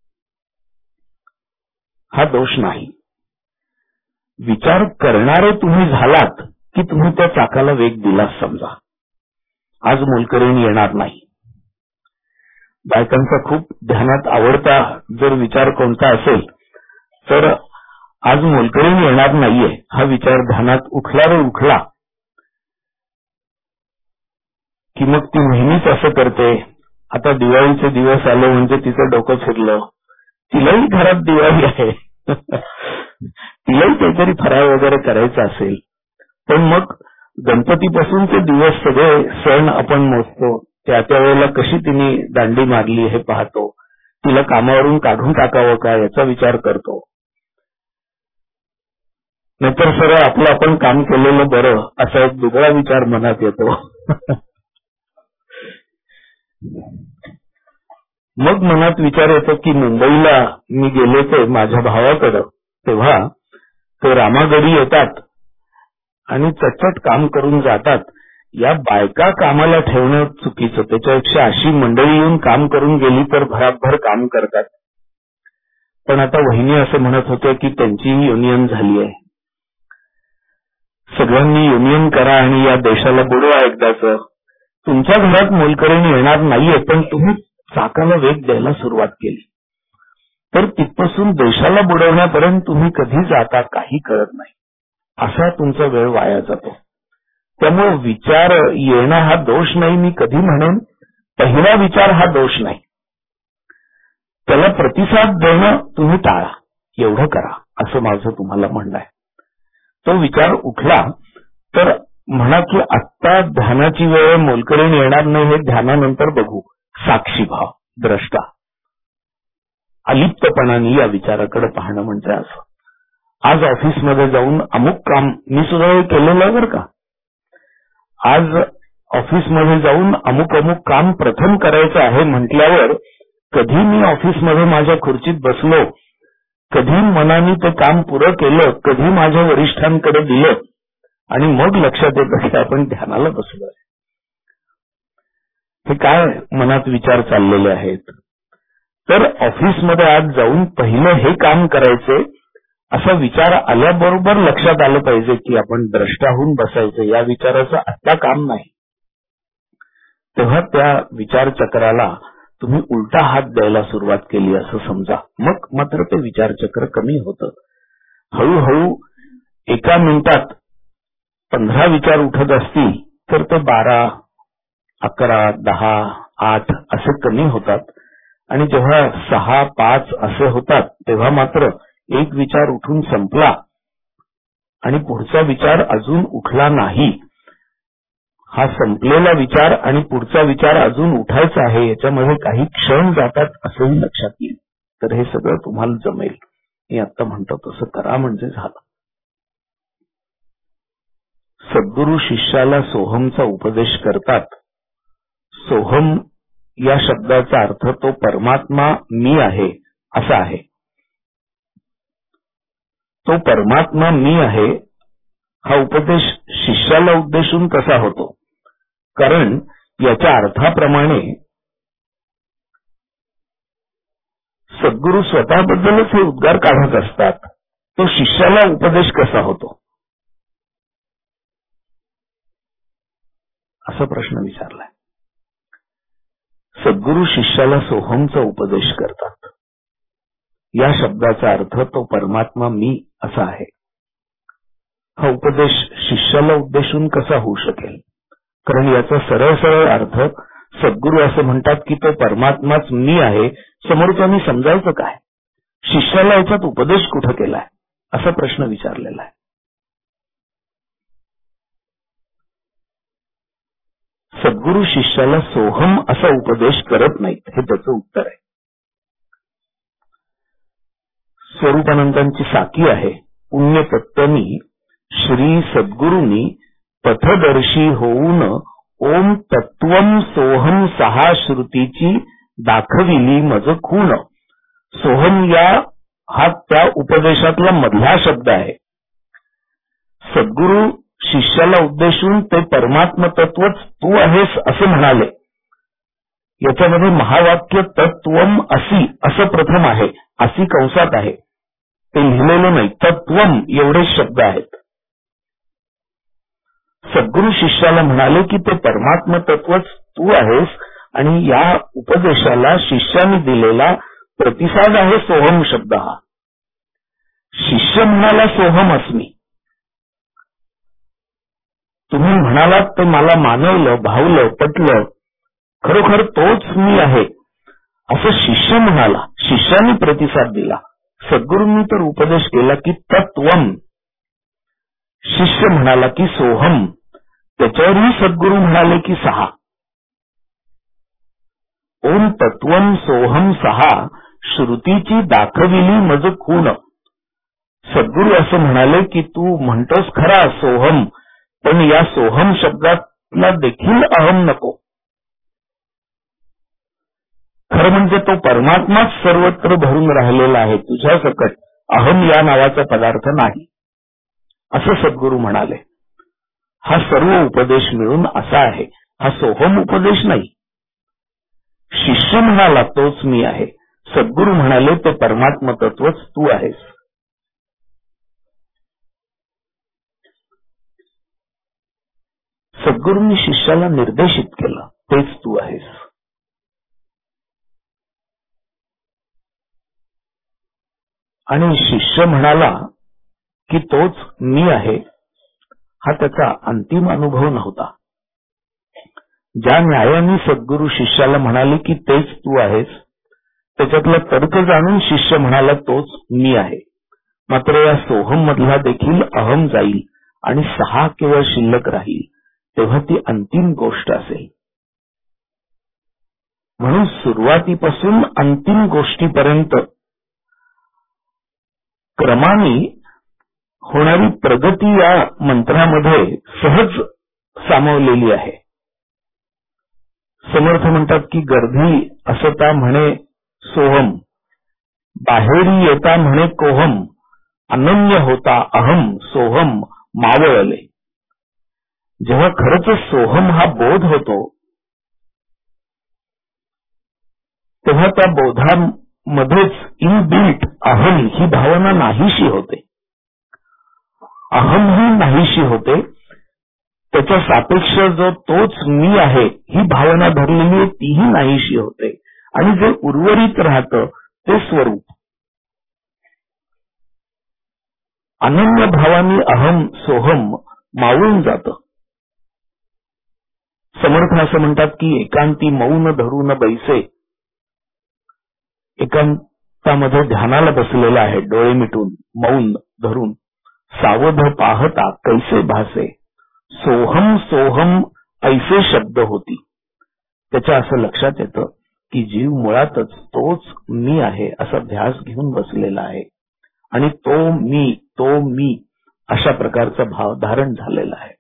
हा दोष नाही. विचार करणारे तुम्ही झालात की तुम्ही त्या चाकाला वेग दिलाच समजा. आज मोलकरीण येणार नाही. बायकांचा खूप ध्यानात आवडता जर विचार कोणता असेल तर आज मोलकरीण येणार नाहीये हा विचार ध्यानात उठला रे उठला की मग ती नेहमीच असं करते. आता दिवाळीचे दिवस आले म्हणजे तिचं डोकं फिरलं. तिलाही घरात दिवाळी आहे, तिलाही काहीतरी फराळ वगैरे करायचं असेल, पण मग गणपतीपासून ते दिवस सगळे सण आपण मोजतो. त्या त्या वेळेला कशी तिने दांडी मारली हे पाहतो. तिला कामावरून काढून टाकावं का याचा विचार करतो. नाहीतर सरळ आपलं आपण काम केलेलं बरं असा एक दुसरा विचार मनात येतो. मग मनात विचार येतो की मुंबईला मी गेले ते माझ्या भावाकडं, तेव्हा ते रामागडी येतात आणि चटचट काम करून जातात. या बायका कामाला ठेवणं चुकीचं. त्याच्यापेक्षा अशी मंडळी येऊन काम करून गेली तर भराभर काम करतात. पण आता वहिनी असं म्हणत होत्या की त्यांची युनियन झाली आहे. सगळ्यांनी युनियन करा आणि या देशाला बुडवा एकदाच. तुमच्या घरात मोलकरीण येणार नाहीये, पण तुम्ही चाकाला वेग द्यायला सुरुवात केली तर तिथपासून देशाला बुडवण्यापर्यंत तुम्ही कधी जाता काही कळत नाही. असा तुमचा वेळ वाया जातो. त्यामुळे विचार येणं हा दोष नाही. मी कधी म्हणेन पहिला विचार हा दोष नाही. त्याला प्रतिसाद देणं तुम्ही टाळा, एवढं करा असं माझं तुम्हाला म्हणणं आहे. तो विचार उठला तर म्हणा की आत्ता ध्यानाची वेळ, मोलकरीण येणार नाही हे ध्यानानंतर बघू. साक्षीभाव, द्रष्टा, अलिप्तपणाने या विचाराकडे पाहणं म्हणजे असं. आज ऑफिसमध्ये जाऊन अमुक काम मी सुद्धा हे केलेलं आहे बरं का. आज ऑफिसमध्ये जाऊन अमुक अमुक काम प्रथम करायचं आहे म्हटल्यावर कधी मी ऑफिसमध्ये माझ्या खुर्चीत बसलो, कधी मनाने ते काम पुरं केलं, कधी माझ्या वरिष्ठांकडे दिलं आणि मग लक्षात येतं की आपण ध्यानाला बसलोय. हे काय मनात विचार चाललेले आहेत. तर ऑफिसमध्ये आज जाऊन पहिलं हे काम करायचे असा विचार आल्याबरोबर लक्षात आलं पाहिजे की आपण द्रष्टा होऊन बसायचं. या विचाराचं आत्ता काम नाही. तेव्हा त्या विचारचक्राला तुम्ही उलटा हात द्यायला सुरुवात केली असं समजा. मग मात्र ते विचारचक्र कमी होतं. हळूहळू एका मिनिटात पंधरा विचार उठत असतील तर ते बारा, अकरा, दहा, आठ असे कमी होतात. आणि जेव्हा सहा, पाच असे होतात तेव्हा मात्र एक विचार उठून संपला आणि पुढचा विचार अजून उठला नाही. हा संपलेला विचार आणि पुढचा विचार अजून उठायचा आहे याच्यामध्ये काही क्षण जातात असंही लक्षात येईल. तर हे सगळं तुम्हाला जमेल. मी आता म्हणतो तसं करा म्हणजे झालं. सद्गुरू शिष्याला सोहमचा उपदेश करतात. सोहम या शब्दाचा अर्थ तो परमात्मा मी आहे असा आहे. तो परमात्मा मी आहे हा उपदेश शिष्याला उद्देशून कसा होतो? कारण याच्या अर्थाप्रमाणे सद्गुरू स्वतःबद्दलच हे उद्गार काढत असतात. तो शिष्याला उपदेश कसा होतो असा प्रश्न विचारलाय. सद्गुरू शिष्याला सोहमचा उपदेश करतात. या शब्दाचा अर्थ तो परमात्मा मी असा आहे. हा उपदेश शिष्याला उद्देशून कसा होऊ शकेल? कारण याचा सरळ सरळ अर्थ सद्गुरू असं म्हणतात की तो परमात्माच मी आहे. समोरच्यानी समजायचं काय? शिष्याला याच्यात उपदेश कुठं केलाय असा प्रश्न विचारलेला आहे. सद्गुरू शिष्याला सोहम असा उपदेश करत नाहीत, हे त्याचं उत्तर आहे. स्वरूपानंदांची साकी आहे, पुण्यतत्वनी श्री सद्गुरूंनी पथदर्शी होऊन ओम तत्वम सोहम सहा श्रुतीची दाखविली मज खून. सोहम या हा त्या उपदेशातला मधला शब्द आहे. सद्गुरू शिष्याला उद्देशून ते परमात्म तत्वच तू आहेस असं म्हणाले. याच्यामध्ये महावाक्य तत्वम असी असं प्रथम आहे, असी कंसात आहे, ते लिहिलेलं नाही. तत्वम एवढेच शब्द आहेत. सद्गुरू शिष्याला म्हणाले की ते परमात्म तत्वच तू आहेस आणि या उपदेशाला शिष्याने दिलेला प्रतिसाद आहे सोहम शब्द हा. शिष्य म्हणाला सोहम अस्मी. तुम्ही म्हणालात ते मला मानवलं, भावलं, पटलं, खरोखर तोच मी आहे असं शिष्य म्हणाला. शिष्याने प्रतिसाद दिला. सद्गुरूंनी तर उपदेश केला की तत्वम. शिष्य म्हणाला की सोहम. त्याच्यावरही सद्गुरू म्हणाले की सहा. ओम तत्वम सोहम सहा श्रुतीची दाखविली मज खून. सद्गुरू असं म्हणाले की तू म्हणतोस खरा सोहम, पण या सोहम शब्दातला देखील अहम नको. खरं म्हणजे तो परमात्माच सर्वत्र भरून राहिलेला आहे, तुझ्या सकट अहम या नावाचा पदार्थ नाही असं सद्गुरू म्हणाले. हा सर्व उपदेश मिळून असा आहे. हा सोहम उपदेश नाही. शिष्य म्हणाला तोच मी आहे, सद्गुरू म्हणाले ते परमात्म तत्वच तू आहेस. सद्गुरूंनी शिष्याला निर्देशित केलं तेच तू आहेस. आणि शिष्य म्हणाला की तोच मी आहे. हा त्याचा अंतिम अनुभव नव्हता. ज्या न्यायाने सद्गुरू शिष्याला म्हणाले की तेच तू आहेस, त्याच्यातला तर्क जाणून शिष्य म्हणाला तोच मी आहे. मात्र या सोहम मधला देखील अहम जाईल आणि सहा केवळ शिल्लक राहील, तेव्हा ती अंतिम गोष्ट असेल. म्हणून सुरुवातीपासून अंतिम गोष्टीपर्यंत क्रमाने होणारी प्रगती या मंत्रामध्ये सहज सामावलेली आहे. समर्थ म्हणतात की गर्भी असता म्हणे सोहम, बाहेरी येता म्हणे कोहम, अनन्य होता अहम सोहम मावळले. जेव्हा खरंच सोहम हा बोध होतो तेव्हा त्या बोधामध्येच इनबिल्ट अहम ही भावना नाहीशी होते. अहम ही नाहीशी होते. त्याच्या सापेक्ष जो तोच मी आहे ही भावना धरलेली तीही नाहीशी होते आणि जे उर्वरित राहतं ते स्वरूप. अनन्य भावानी अहम सोहम मावळून जातं. समर्थ असं म्हणतात की एकांती मौन धरून बैसे. एकांतामध्ये ध्यानाला बसलेला आहे, डोळे मिटून मौन धरून, सावध पाहता कैसे भासे, सोहम सोहम ऐसे शब्द होती. त्याच्या असं लक्षात येतं की जीव मुळातच तोच मी आहे असा ध्यास घेऊन बसलेला आहे आणि तो मी तो मी अशा प्रकारचा भाव धारण झालेला आहे.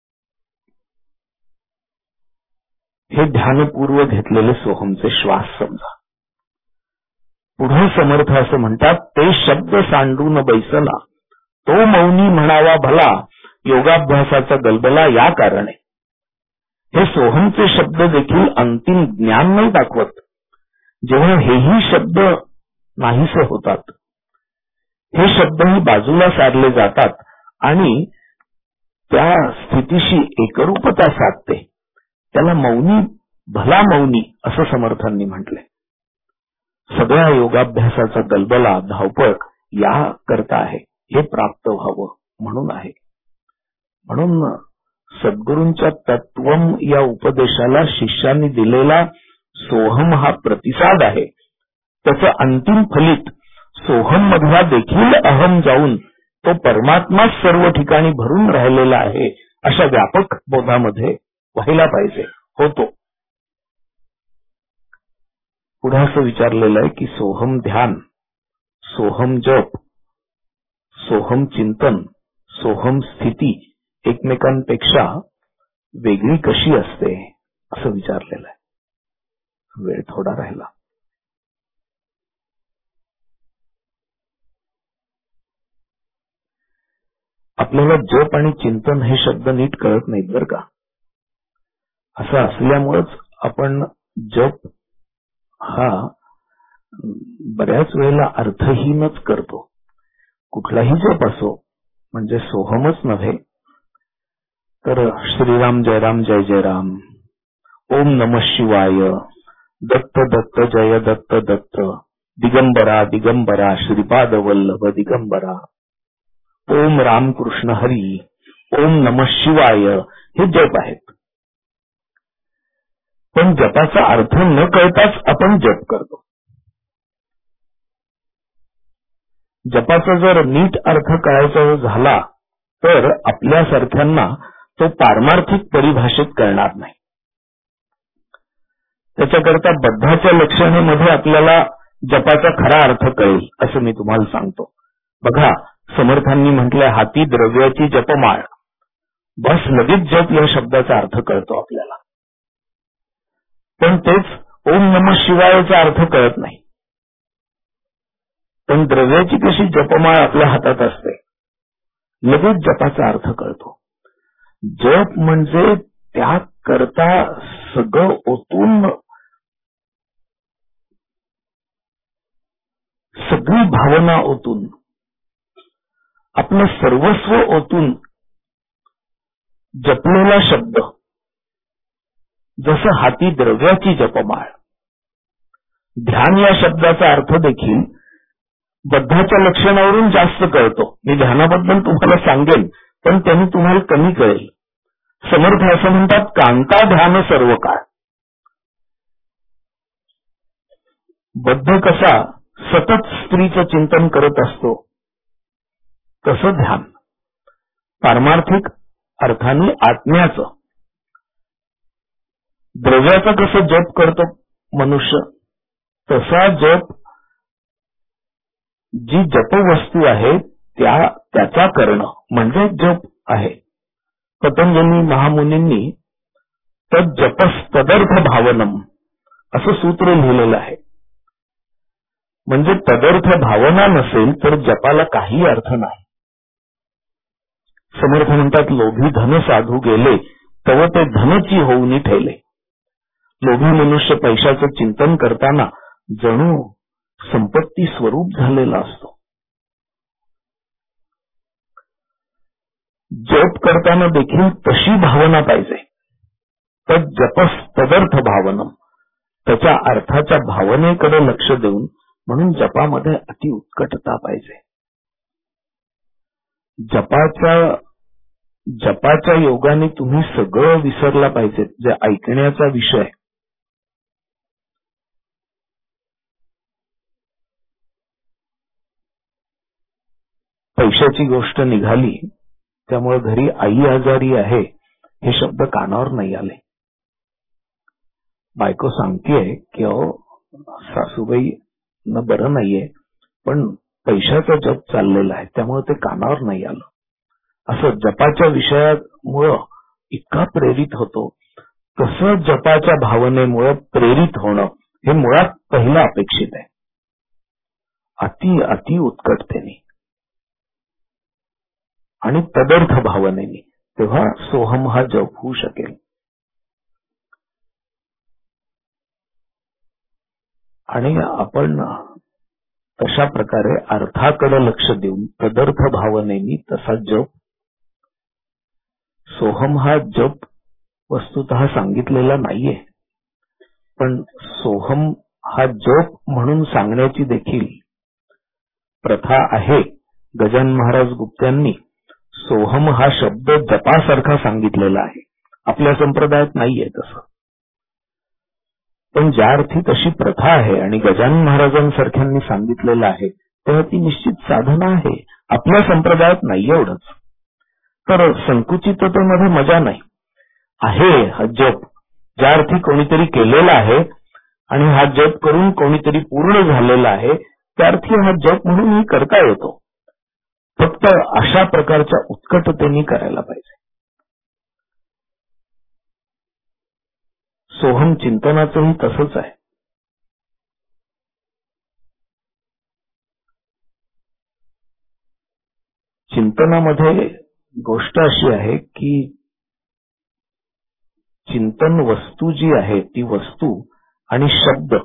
हे ध्यानपूर्व घेतलेले सोहमचे श्वास समजा. पुढे समर्थ असं म्हणतात, ते शब्द सांडून बैसला, तो मौनी म्हणावा भला, योगाभ्यासाचा गलबला या कारणे. हे सोहमचे शब्द देखील अंतिम ज्ञान नाही दाखवत. जेव्हा हेही शब्द नाहीसे होतात, हे शब्दही बाजूला सारले जातात आणि त्या स्थितीशी एकरूपता साधते, त्याला मौनी भला मौनी असं समर्थांनी म्हटले. सगळ्या योगाभ्यासाचा दलदला धावपळ या करता आहे, हे प्राप्त व्हावं म्हणून आहे. म्हणून सद्गुरूंच्या तत्वम या उपदेशाला शिष्यांनी दिलेला सोहम हा प्रतिसाद आहे. त्याचं अंतिम फलित सोहम मधला देखील अहम जाऊन तो परमात्मा सर्व ठिकाणी भरून राहिलेला आहे अशा व्यापक बोधामध्ये व्हायला पाहिजे, होतो. पुढे असं विचारलेलं आहे की सोहम ध्यान, सोहम जप, सोहम चिंतन, सोहम स्थिती एकमेकांपेक्षा वेगळी कशी असते असं विचारलेलं आहे. वेळ थोडा राहिला. आपल्याला जप आणि चिंतन हे शब्द नीट कळत नाहीत बरं का. असं असल्यामुळेच आपण जप हा बऱ्याच वेळेला अर्थहीनच करतो. कुठलाही जप असो, म्हणजे सोहमच नव्हे तर श्रीराम जय राम जय जय राम, ओम नमः शिवाय, दत्त दत्त जय दत्त दत्त, दिगंबरा दिगंबरा श्रीपाद वल्लभ दिगंबरा, ओम राम कृष्ण हरी, ओम नमः शिवाय, हे जप आहेत. पण जपाचा अर्थ न कळताच आपण जप करतो. जपाचा जर नीट अर्थ कळायचा झाला तर आपल्यासारख्यांना तो पारमार्थिक परिभाषित करणार नाही. त्याच्याकरता बद्धाच्या लक्षणेमध्ये आपल्याला जपाचा खरा अर्थ कळेल असं मी तुम्हाला सांगतो. बघा, समर्थांनी म्हटलंय हाती द्रव्याची जपमाळ, बस लगेच जप या शब्दाचा अर्थ कळतो आपल्याला. पण तेच ओम नमः शिवायचा अर्थ कळत नाही. पण द्रव्याची कशी जपमाळ आपल्या हातात असते, लगेच जपाचा अर्थ कळतो. जप म्हणजे त्याकरता सगळं ओतून, सगळी भावना ओतून, आपलं सर्वस्व ओतून जपलेला शब्द. जसं हाती द्रव्याची जपमाळ. ध्यान या शब्दाचा अर्थ देखील बद्धाच्या लक्षणावरून जास्त कळतो. मी ध्यानाबद्दल तुम्हाला सांगेन, पण त्यांनी तुम्हाला कमी कळेल. समर्थ असं म्हणतात, कांता ध्यान सर्व काळ. बद्ध कसा सतत स्त्रीचं चिंतन करत असतो, तसं ध्यान पारमार्थिक अर्थाने आत्म्याचं. द्रव्याचा कसं जप करतो मनुष्य, तसा जप जी जपवस्तू आहे त्या त्याचा करणं म्हणजे जप आहे. पतंजली महामुनींनी तद जपस तदर्थ भावनम असं सूत्र लिहिलेलं आहे. म्हणजे तदर्थ भावना नसेल तर जपाला काही अर्थ नाही. समर्थ म्हणतात, लोभी धन साधू गेले तव ते धनची होऊनी ठेले. लोभी मनुष्य पैशाचं चिंतन करताना जणू संपत्ती स्वरूप झालेला असतो. जप करताना देखील तशी भावना पाहिजे. तद जपस तदर्थ भावनम, त्याच्या अर्थाच्या भावनेकडे लक्ष देऊन, म्हणून जपामध्ये अति उत्कटता पाहिजे. जपाच्या जपाच्या योगाने तुम्ही सगळं विसरला पाहिजे जे ऐकण्याचा विषय. पैशाची गोष्ट निघाली त्यामुळे घरी आई आजारी आहे हे शब्द कानावर नाही आले. बायको सांगतेय की अहो सासूबाई न बरं नाहीये, पण पैशाचा जप चाललेला आहे त्यामुळे ते कानावर नाही आलं. असं जपाच्या विषयामुळं इतका प्रेरित होतो, तसं जपाच्या भावनेमुळे प्रेरित होणं हे मुळात पहिलं अपेक्षित आहे. अति अति उत्कटतेने आणि तदर्थ भावनेने, तेव्हा सोहम हा जप होऊ शकेल. आणि आपण तशा प्रकारे अर्थाकडे लक्ष देऊन तदर्थ भावनेने तसा जप. सोहम हा जप वस्तुतः सांगितलेला नाहीये, पण सोहम हा जप म्हणून सांगण्याची देखील प्रथा आहे. गजानन महाराज गुप्त्यांनी सोहम हा शब्द जपासारखा सांगितलेला आहे. आपल्या संप्रदायात नाहीये तसं, पण ज्या अर्थी तशी प्रथा आहे आणि गजानन महाराजांसारख्यांनी सांगितलेलं आहे तेव्हा ती निश्चित साधना आहे. आपल्या संप्रदायात नाही एवढंच. तर संकुचिततेमध्ये मजा नाही. आहे हा जप ज्या अर्थी कोणीतरी केलेला आहे आणि हा जप करून कोणीतरी पूर्ण झालेला आहे त्या अर्थी हा जप म्हणूनही करता येतो. फक्त अशा प्रकारच्या उत्कटतेने करायला पाहिजे. सोहम चिंतनाचंही तसंच आहे. चिंतनामध्ये गोष्ट अशी आहे की चिंतन वस्तू जी आहे ती वस्तू आणि शब्द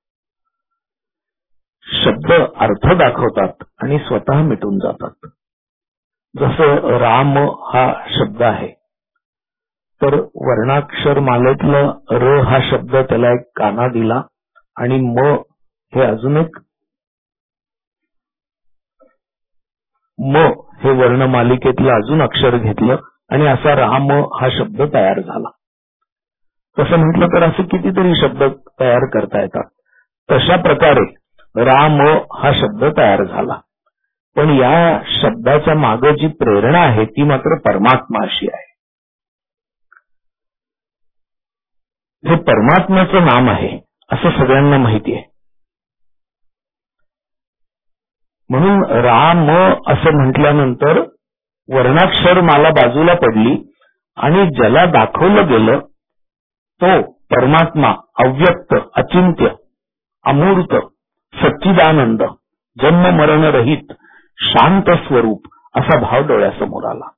शब्द अर्थ दाखवतात आणि स्वतः मिटून जातात. जसं राम हा शब्द आहे तर वर्णाक्षर मालेतलं र हा शब्द त्याला एक काना दिला आणि म हे अजून एक म हे वर्णमालिकेतलं अजून अक्षर घेतलं आणि असा राम हा शब्द तयार झाला. तसं म्हटलं तर असे कितीतरी शब्द तयार करता येतात. तशा प्रकारे राम हा शब्द तयार झाला. पण या शब्दाच्या मागे जी प्रेरणा आहे ती मात्र परमात्मा अशी आहे. हे परमात्म्याचं नाम आहे असं सगळ्यांना माहिती आहे. म्हणून राम असं म्हटल्यानंतर वर्णाक्षर मला बाजूला पडली आणि ज्याला दाखवलं गेलं तो परमात्मा अव्यक्त अचिंत्य अमूर्त सच्चिदानंद जन्म मरण रहित शांत स्वरूप असा भाव डोळ्यासमोर आला.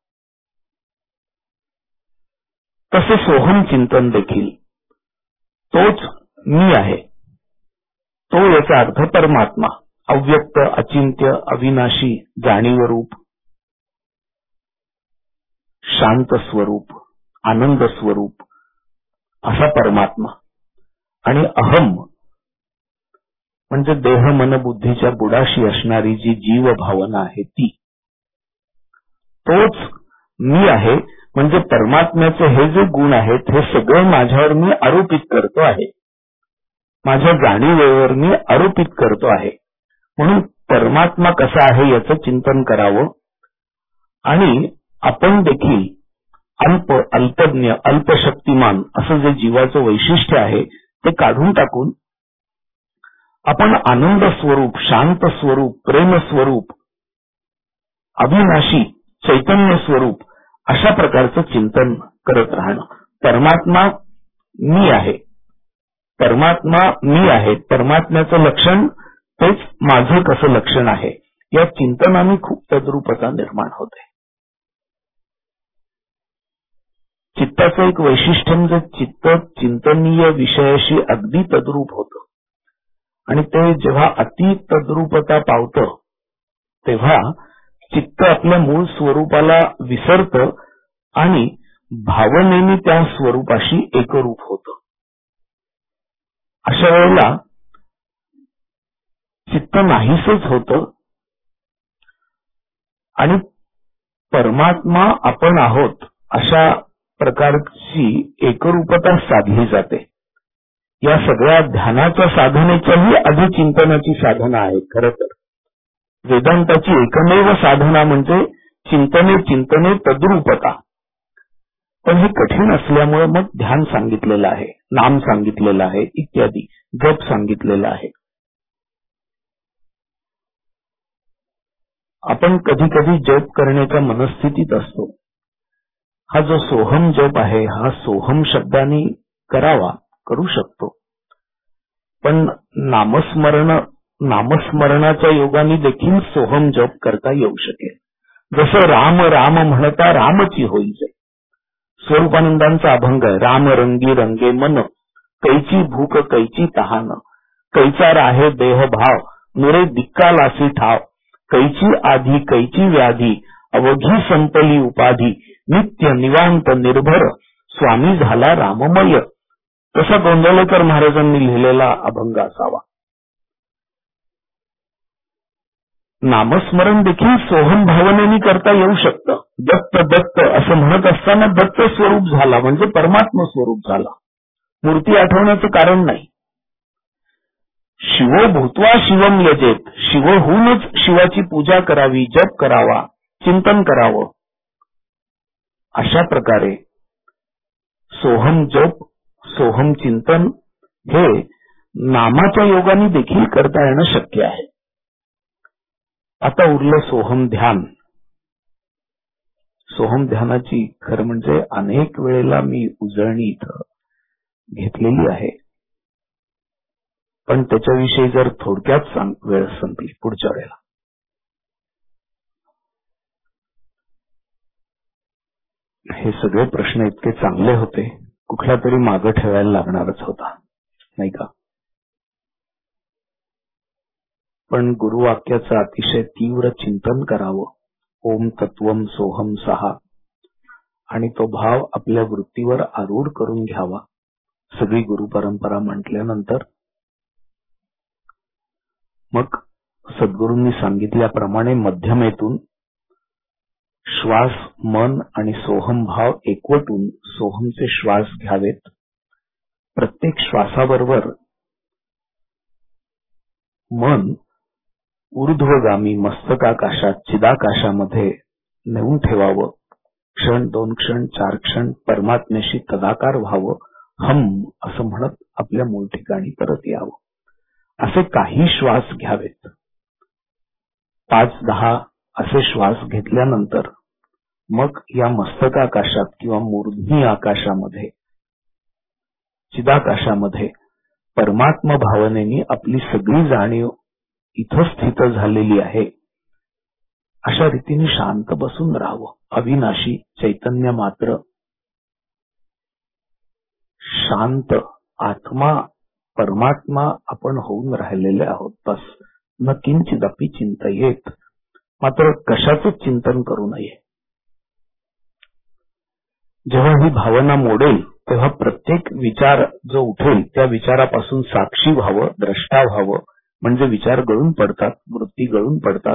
तसे सोहम चिंतन देखील तोच मी आहे. तो याचा अर्थ परमात्मा अव्यक्त अचिंत्य अविनाशी जाणीव रूप शांत स्वरूप आनंद स्वरूप असा परमात्मा. आणि अहम म्हणजे देह मन बुद्धीच्या बुडाशी असणारी जी जीव भावना आहे ती. तोच मी आहे. म्हणजे परमात्म्याचे हे जे गुण आहेत हे सगळे माझ्यावर मी आरोपित करतो आहे. माझ्या जाणीवेवर मी आरोपित करतो आहे. म्हणून परमात्मा कसा आहे याचं चिंतन करावं आणि आपण देखील अल्प अल्पज्ञ अल्पशक्तिमान असं जे जीवाचं वैशिष्ट्य आहे ते काढून टाकून आपण आनंद स्वरूप शांत स्वरूप प्रेम स्वरूप अविनाशी चैतन्य स्वरूप अशा प्रकारचं चिंतन करत राहणं. परमात्मा मी आहे. परमात्मा मी आहे. परमात्म्याचं लक्षण तेच माझं कसं लक्षण आहे या चिंतनाने खूप तद्रूपता निर्माण होते. चित्ताचं एक वैशिष्ट्य म्हणजे चित्त चिंतनीय विषयाशी अगदी तद्रूप होतं आणि ते जेव्हा अति तद्रूपता पावतं तेव्हा चित्त आपल्या मूळ स्वरूपाला विसरतं आणि भावनेने त्या स्वरूपाशी एकरूप होतं. अशा वेळेला चित्त नाहीसच होतं आणि परमात्मा आपण आहोत अशा प्रकारची एकरूपता साधली जाते. या सगळ्या ध्यानाच्या साधनेच्याही आधी चिंतनाची साधना आहे. खरं तर वेदांताची एकमेव साधना म्हणजे चिंतने चिंतने तद्रूपता. पण हे कठीण असल्यामुळे मग ध्यान सांगितलेलं आहे, नाम सांगितलेलं आहे इत्यादी जप सांगितलेलं आहे. आपण कधी कधी जप करण्याच्या मनस्थितीत असतो. हा जो सोहम जप आहे हा सोहम शब्दाने करावा करू शकतो. पण नामस्मरण नामस्मरणाच्या योगाने देखील सोहम जप करता येऊ शकेल. जसं राम राम म्हणता रामची होई जाई. स्वरूपानंदांचा अभंग आहे. राम रंगी रंगे मन कैची भूक कैची तहान कैचा राहे देह भाव नुरे दिक्कालासी ठाव कैची आधी कैची व्याधी अवघी संपली उपाधी नित्य निवांत निर्भर स्वामी झाला राममय तसा गोंदवलेकर महाराजांनी लिहिलेला अभंग असावा. नामस्मरण देखील सोहम भावनेने करता येऊ शकतं. दत्त दत्त असं म्हणत असताना दत्त स्वरूप झाला म्हणजे परमात्मा स्वरूप झाला. मूर्ती आठवण्याचं कारण नाही. शिवो भूत्वा शिवम यजेत, शिव होऊनच शिवाची पूजा करावी, जप करावा, चिंतन करावं. अशा प्रकारे सोहम जप, सोहम चिंतन हे नामाच्या योगाने देखील करता येणं शक्य आहे. आता उरलं सोहम ध्यान. सोहम ध्यानाची खरं म्हणजे अनेक वेळेला मी उजळणी इथं घेतलेली आहे, पण त्याच्याविषयी जर थोडक्यात सांग वेळ संपली पुढच्या वेळेला. हे सगळे प्रश्न इतके चांगले होते, कुठला तरी मागं ठेवायला लागणारच होता, नाही का? पण गुरुवाक्याचं अतिशय तीव्र चिंतन करावं. ओम तत्वम सोहम सहा, आणि तो भाव आपल्या वृत्तीवर आरूढ करून घ्यावा. सगळी गुरु परंपरा म्हटल्यानंतर मग सद्गुरूंनी सांगितल्याप्रमाणे मध्यमेतून श्वास, मन आणि सोहम भाव एकवटून सोहमचे श्वास घ्यावेत. प्रत्येक श्वासाबरोबर मन ऊर्ध्वगामी मस्तकाकाशात चिदाकाशामध्ये नेऊन ठेवावं. क्षण, दोन क्षण, चार क्षण परमात्म्याशी तदाकार व्हावं. हम असं म्हणत आपल्या मूळ ठिकाणी परत यावं. असे काही श्वास घ्यावेत. पाच दहा असे श्वास घेतल्यानंतर मग या मस्तकाकाशात किंवा मूर्ध्नी आकाशामध्ये, चिदाकाशामध्ये परमात्मा भावनेने आपली सगळी जाणीव इथं स्थित झालेली आहे. अशा रीतीने शांत बसून राहावं. अविनाशी चैतन्य मात्र शांत आत्मा परमात्मा आपण होऊन राहिलेले आहोत. बस न किंचिदपि चिंतयेत. मात्र कशाचं चिंतन करू नये. जेव्हा ही भावना मोडेल तेव्हा प्रत्येक विचार जो उठेल त्या विचारापासून साक्षी व्हावं, द्रष्टा व्हावं. म्हणजे विचार गळून पडतात, वृत्ती गळून पडतात.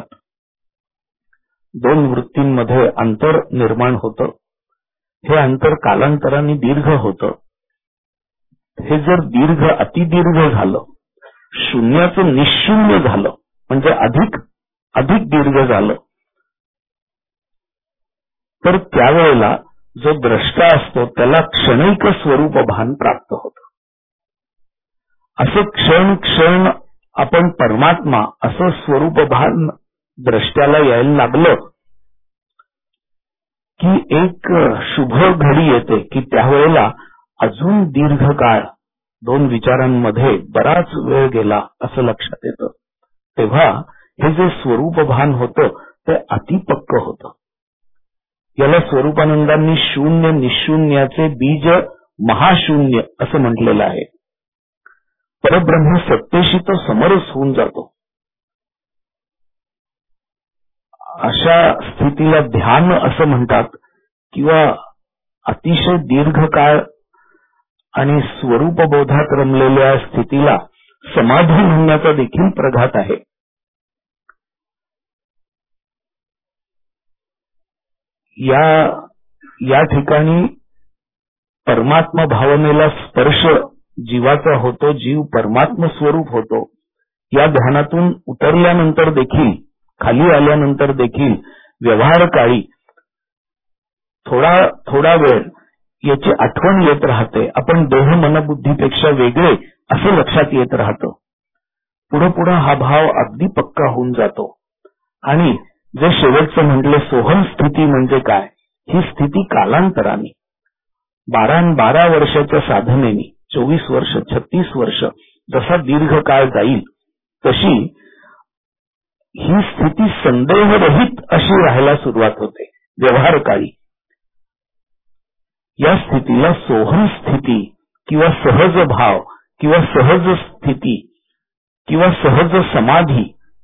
दोन वृत्तींमध्ये अंतर निर्माण होतं. हे अंतर कालांतराने दीर्घ होतं. हे जर दीर्घ अतिदीर्घ झालं, शून्याचं निशून्य झालं, म्हणजे अधिक अधिक दीर्घ झालं, तर त्यावेळेला जो द्रष्टा असतो त्याला क्षणिक स्वरूप भान प्राप्त होतं. असं क्षण क्षण आपण परमात्मा असं स्वरूप भान द्रष्ट्याला यायला लागलं की एक शुभ घडी येते की त्यावेळेला अजून दीर्घकाळ दोन विचारांमध्ये बराच वेळ गेला असं लक्षात येतं. तेव्हा हे जे स्वरूप भान होतं ते अतिपक्क होतं. याला स्वरूपानंदांनी शून्य निशून्याचे बीज महाशून्य असं म्हटलेलं आहे. परब्रह्म सत्तेशी तो समरस होऊन जातो. अशा स्थितीला ध्यान असं म्हणतात किंवा अतिशय दीर्घकाळ आणि स्वरूपबोधात रमलेल्या स्थितीला समाधी म्हणण्याचा देखील प्रघात आहे. या या ठिकाणी परमात्मा भावनेला स्पर्श जीवाचा होतो, जीव परमात्म स्वरूप होतो. या ध्यानातून उतरल्यानंतर देखील, खाली आल्यानंतर देखील व्यवहार काळी थोडा थोडा वेळ याची आठवण येत राहते. आपण देह मनबुद्धीपेक्षा वेगळे असं लक्षात येत राहतं. पुढे पुढे हा भाव अगदी पक्का होऊन जातो. आणि जे शेवटचं म्हटले सोहम स्थिती म्हणजे काय, ही स्थिती कालांतराने बारा बारा वर्षाच्या साधनेने चोवीस वर्ष छत्तीस वर्ष जसा दीर्घ काळ जाईल तशी ही स्थिती संदेहरहित अशी राहायला सुरुवात होते. व्यवहार काळी या स्थितीला सोहम स्थिती किंवा सहज भाव किंवा सहज स्थिती किंवा सहज समाधी,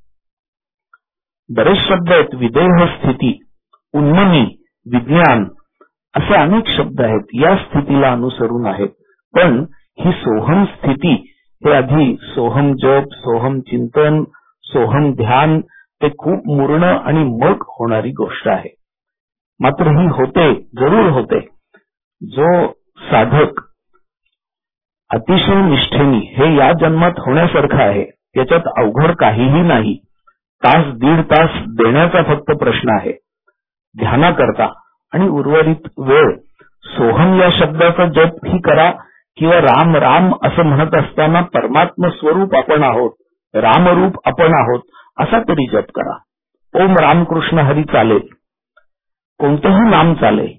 बरेच शब्द आहेत. विदेह स्थिती, उन्मनी, विज्ञान असे अनेक शब्द आहेत. या स्थितीला अनुसरून आहेत. पण ही सोहम स्थिती हे आधी सोहम जप, सोहम चिंतन, सोहम ध्यान ते खूप मूर्ण आणि मग होणारी गोष्ट आहे. मात्र ही होते, जरूर होते. जो साधक अतिशय निष्ठेनी हे या जन्मात होण्यासारखं आहे, याच्यात अवघड काहीही नाही. तास दीड तास देण्याचा फक्त प्रश्न आहे ध्यानाकरता, आणि उर्वरित वेळ सोहम या शब्दाचा जप ही करा, किंवा राम राम असं म्हणत असताना परमात्म स्वरूप आपण आहोत, रामरूप आपण आहोत असा तरी जप करा. ओम रामकृष्ण हरी चालेल, कोणतंही नाम चालेल.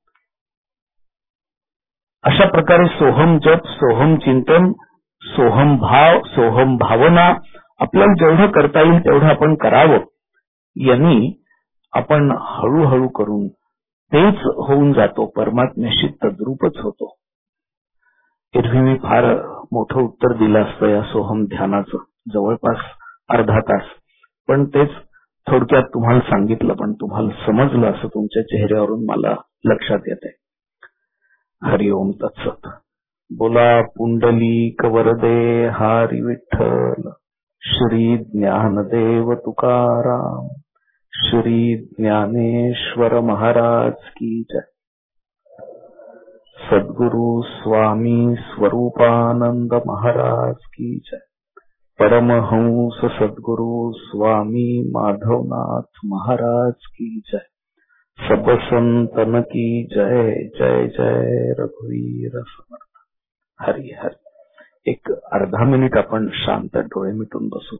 अशा प्रकारे सोहम जप, सोहम चिंतन, सोहम भाव, सोहम भावना आपल्याला जेवढं करता येईल तेवढं आपण करावं. यांनी आपण हळूहळू करून तेच होऊन जातो, परमात्म्याशी तद्रूपच होतो. एरवी मी फार मोठं उत्तर दिलं असतं या सोहम ध्यानाचं, जवळपास अर्धा तास, पण तेच थोडक्यात तुम्हाला सांगितलं, पण तुम्हाला समजलं असं तुमच्या चेहऱ्यावरून मला लक्षात येतंय. हरिओम तत्सत. बोला पुंडलिक वरदे हरी विठ्ठल. श्री ज्ञानदेव तुकाराम, श्री ज्ञानेश्वर महाराज की जय. सद्गुरु स्वामी स्वरूपानंद महाराज की जय. परमहंस सद्गुरु स्वामी माधवनाथ महाराज की जय. सब संतन की जय. जय जय रघुवीर समर्थ. हरी हरी. एक अर्धा मिनिट आपण शांत डोळे मिटून बसू.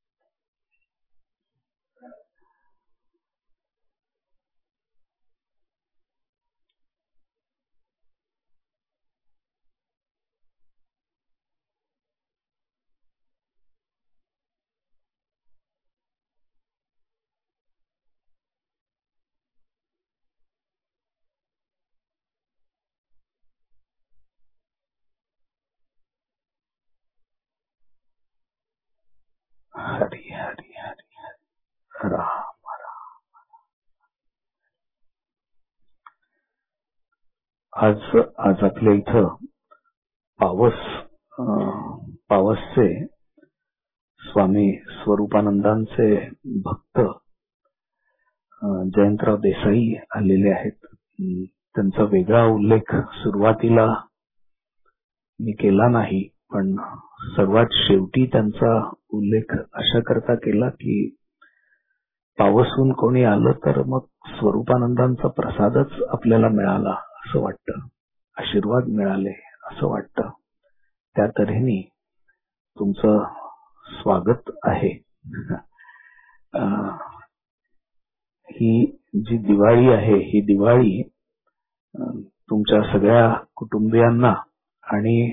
हरी हरी हरी हरी. राम राम. आज आज आपल्या इथं पावस पावसचे स्वामी स्वरूपानंदांचे भक्त जयंतराव देसाई आलेले आहेत. त्यांचा वेगळा उल्लेख सुरुवातीला मी केला नाही, पण सर्वात शेवटी त्यांचा उल्लेख अशा करता केला की पावसून कोणी आलं तर मग स्वरूपानंदांचा प्रसादच आपल्याला मिळाला असं वाटतं, आशीर्वाद मिळाले असं वाटतं. त्या तऱ्हेने तुमचं स्वागत आहे. ही जी दिवाळी आहे, ही दिवाळी तुमच्या सगळ्या कुटुंबियांना आणि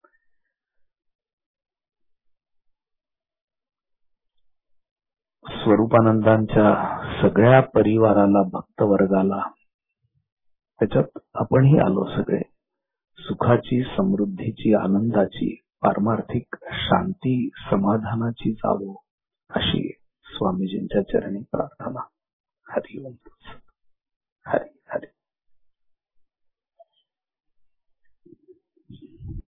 स्वरूपानंदांच्या सगळ्या परिवाराला, भक्तवर्गाला, त्याच्यात आपणही आलो सगळे, सुखाची, समृद्धीची, आनंदाची, पारमार्थिक शांती, समाधानाची जावो अशी स्वामीजींच्या चरणी प्रार्थना. हरि ओम. हरि.